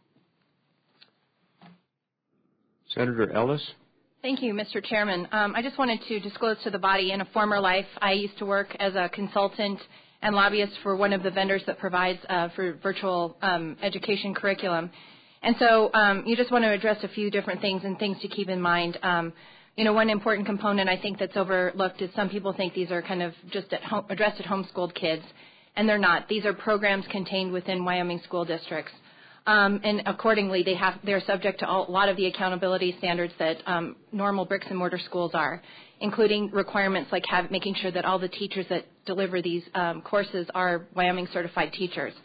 Senator Ellis. Thank you, Mr. Chairman. I just wanted to disclose to the body, in a former life, I used to work as a consultant and lobbyist for one of the vendors that provides for virtual education curriculum. And so you just want to address a few different things and things to keep in mind. One important component I think that's overlooked is some people think these are kind of just addressed at homeschooled kids, and they're not. These are programs contained within Wyoming school districts. And accordingly, they're subject to a lot of the accountability standards that normal bricks and mortar schools are, including requirements like making sure that all the teachers that deliver these courses are Wyoming certified teachers.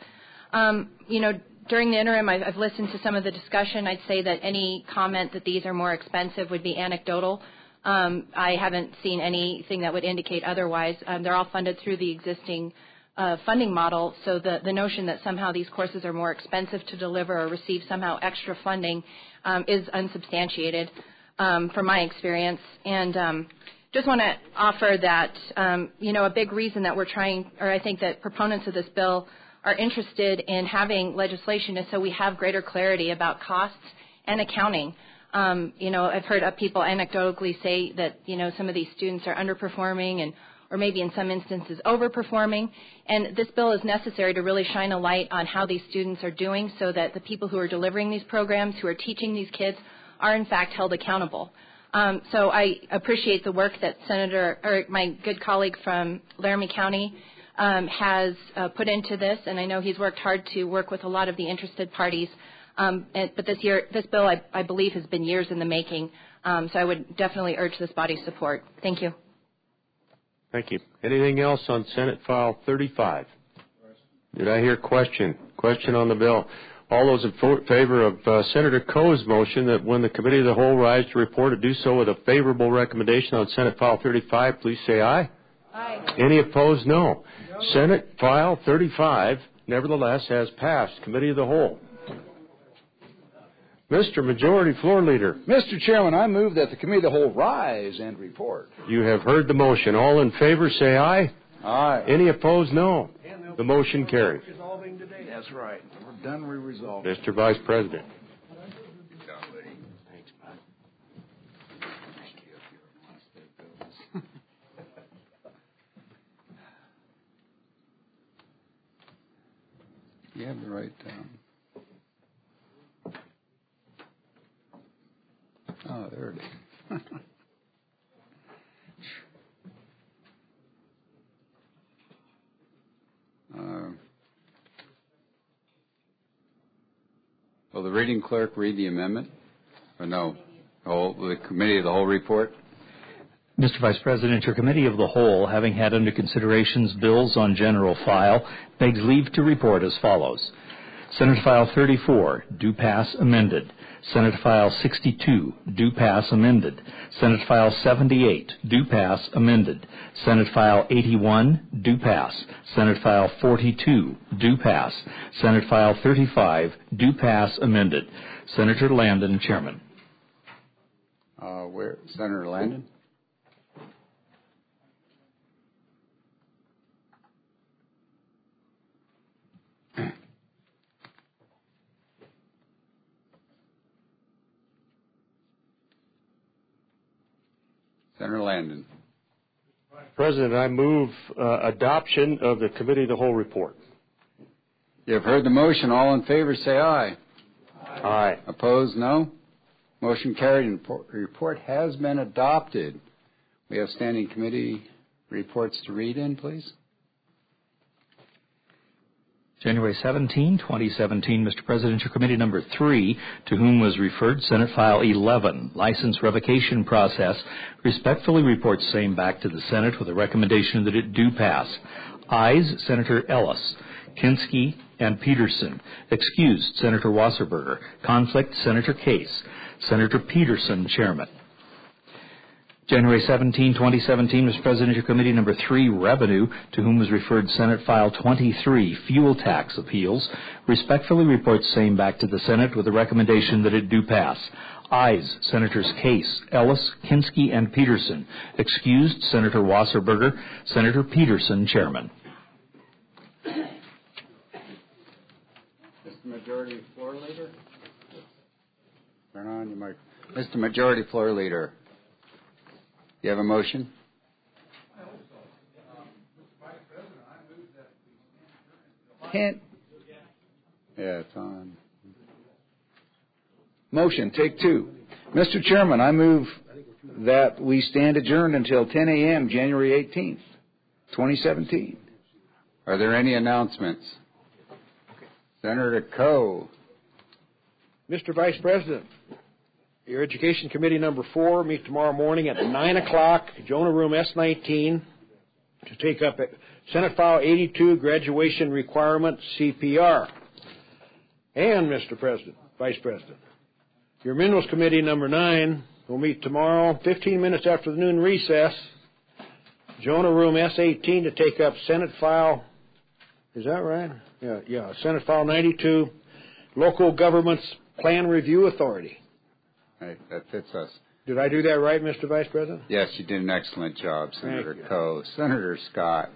During the interim, I've listened to some of the discussion. I'd say that any comment that these are more expensive would be anecdotal. I haven't seen anything that would indicate otherwise. They're all funded through the existing funding model, so the notion that somehow these courses are more expensive to deliver or receive somehow extra funding is unsubstantiated from my experience. And just want to offer that, a big reason that we're trying, or I think that proponents of this bill are interested in having legislation is so we have greater clarity about costs and accounting. I've heard people anecdotally say that, some of these students are underperforming or maybe in some instances overperforming. And this bill is necessary to really shine a light on how these students are doing so that the people who are delivering these programs, who are teaching these kids, are in fact held accountable. So I appreciate the work that my good colleague from Laramie County has put into this, and I know he's worked hard to work with a lot of the interested parties. But this bill, I believe, has been years in the making. So I would definitely urge this body's support. Thank you. Thank you. Anything else on Senate File 35? Did I hear question? Question on the bill. All those in favor of Senator Coe's motion that when the Committee of the Whole rise to report, to do so with a favorable recommendation on Senate File 35, please say aye. Aye. Any opposed? No. Senate File 35, nevertheless, has passed. Committee of the Whole. Mr. Majority Floor Leader. Mr. Chairman, I move that the Committee of the Whole rise and report. You have heard the motion. All in favor, say aye. Aye. Any opposed? No. The motion carries. That's right. We're done. We resolved. Mr. Vice President. Thanks, bud. You have to write down. Oh, there it is. Will the reading clerk read the amendment? Or no? The Committee of the Whole report? Mr. Vice President, your Committee of the Whole, having had under considerations bills on general file, begs leave to report as follows. Senate File 34, do pass amended. Senate File 62, do pass amended. Senate File 78, do pass amended. Senate File 81, do pass. Senate File 42, do pass. Senate File 35, do pass amended. Senator Landon, Chairman. Senator Landon? Senator Landon. President, I move adoption of the Committee of the Whole report. You have heard the motion. All in favor say aye. Aye. Opposed, no. Motion carried and the report has been adopted. We have standing committee reports to read in, please. January 17, 2017, Mr. President, your Committee number 3, to whom was referred Senate File 11, License Revocation Process, respectfully reports same back to the Senate with a recommendation that it do pass. Ayes, Senator Ellis. Kinski and Peterson. Excused, Senator Wasserberger. Conflict, Senator Case. Senator Peterson, Chairman. January 17, 2017, Mr. President, your Committee number 3, Revenue, to whom was referred Senate File 23, Fuel Tax Appeals, respectfully reports same back to the Senate with a recommendation that it do pass. Ayes, Senators Case, Ellis, Kinski, and Peterson. Excused, Senator Wasserberger. Senator Peterson, Chairman. Mr. Majority Floor Leader? Turn on your mic. Mr. Majority Floor Leader. You have a motion? Can't. Yeah, it's on. Motion, take 2. Mr. Chairman, I move that we stand adjourned until 10 a.m. January 18th, 2017. Are there any announcements? Senator Coe. Mr. Vice President, your Education Committee number 4 meet tomorrow morning at 9 o'clock, Jonah Room S19, to take up Senate File 82, Graduation Requirement, CPR. And, Mr. President, Vice President, your Minerals Committee number 9 will meet tomorrow, 15 minutes after the noon recess, Jonah Room S18 to take up Senate File, is that right? Yeah, Senate File 92, Local Governments Plan Review Authority. Right, that fits us. Did I do that right, Mr. Vice President? Yes, you did an excellent job, Senator Coe. Senator Scott.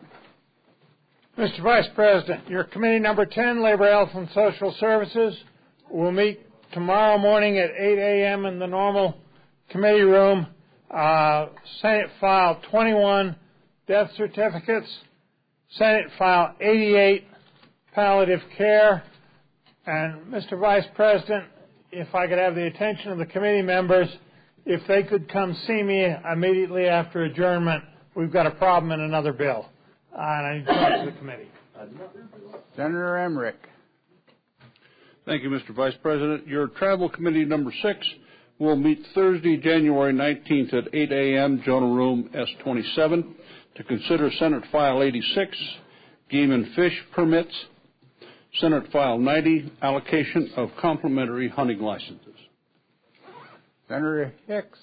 Mr. Vice President, your Committee number 10, Labor, Health, and Social Services, will meet tomorrow morning at 8 a.m. in the normal committee room. Senate File 21, Death Certificates. Senate File 88, Palliative Care. And, Mr. Vice President, if I could have the attention of the committee members, if they could come see me immediately after adjournment, we've got a problem in another bill. And I need to talk to the committee. Senator Emmerich. Thank you, Mr. Vice President. Your Travel Committee number 6 will meet Thursday, January 19th at 8 a.m., Jonah Room S27, to consider Senate File 86, Game and Fish Permits, Senate File 90, Allocation of Complementary Hunting Licenses. Senator Hicks.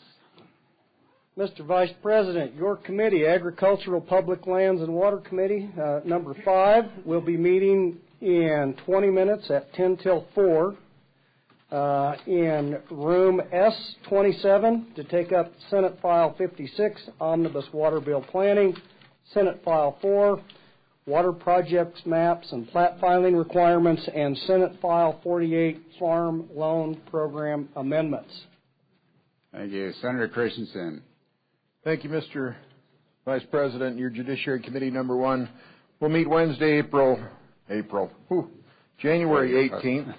Mr. Vice President, your committee, Agricultural, Public Lands, and Water Committee, number 5, will be meeting in 20 minutes at 10 till 4 in room S27 to take up Senate File 56, Omnibus Water Bill Planning, Senate File 4, Water Projects Maps and Plat Filing Requirements, and Senate File 48, Farm Loan Program Amendments. Thank you. Senator Christensen. Thank you, Mr. Vice President. Your Judiciary Committee number 1 will meet Wednesday, January 18th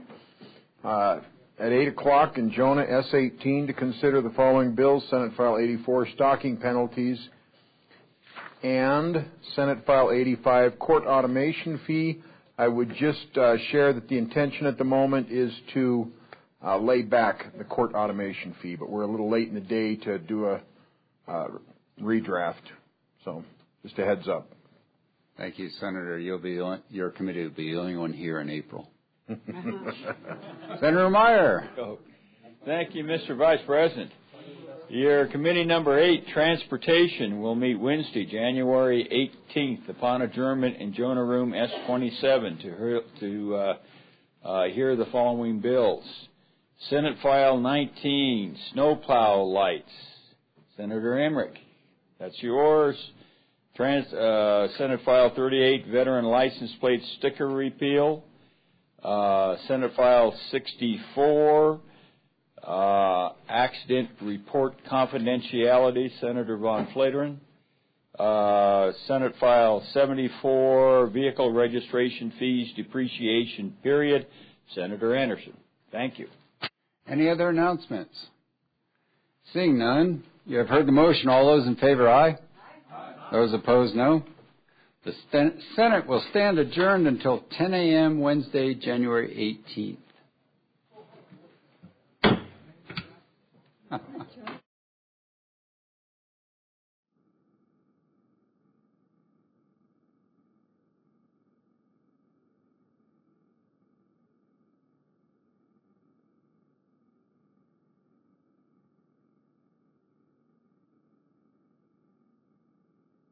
at 8 o'clock in Jonah S18 to consider the following bills: Senate File 84, Stalking Penalties, and Senate File 85, Court Automation Fee, I would just share that the intention at the moment is to lay back the court automation fee, but we're a little late in the day to do a redraft. So just a heads up. Thank you, Senator. Your committee will be the only one here in April. Senator Meyer. Thank you, Mr. Vice President. Your committee number 8, Transportation, will meet Wednesday, January 18th, upon adjournment in Jonah Room S27 to hear the following bills. Senate File 19, Snowplow Lights. Senator Emmerich, that's yours. Senate File 38, Veteran License Plate Sticker Repeal. Senate File 64, Accident Report Confidentiality, Senator Von Flateren. Senate File 74, Vehicle Registration Fees Depreciation Period, Senator Anderson. Thank you. Any other announcements? Seeing none, you have heard the motion. All those in favor, aye. Those opposed, no. The Senate will stand adjourned until 10 a.m. Wednesday, January 18th.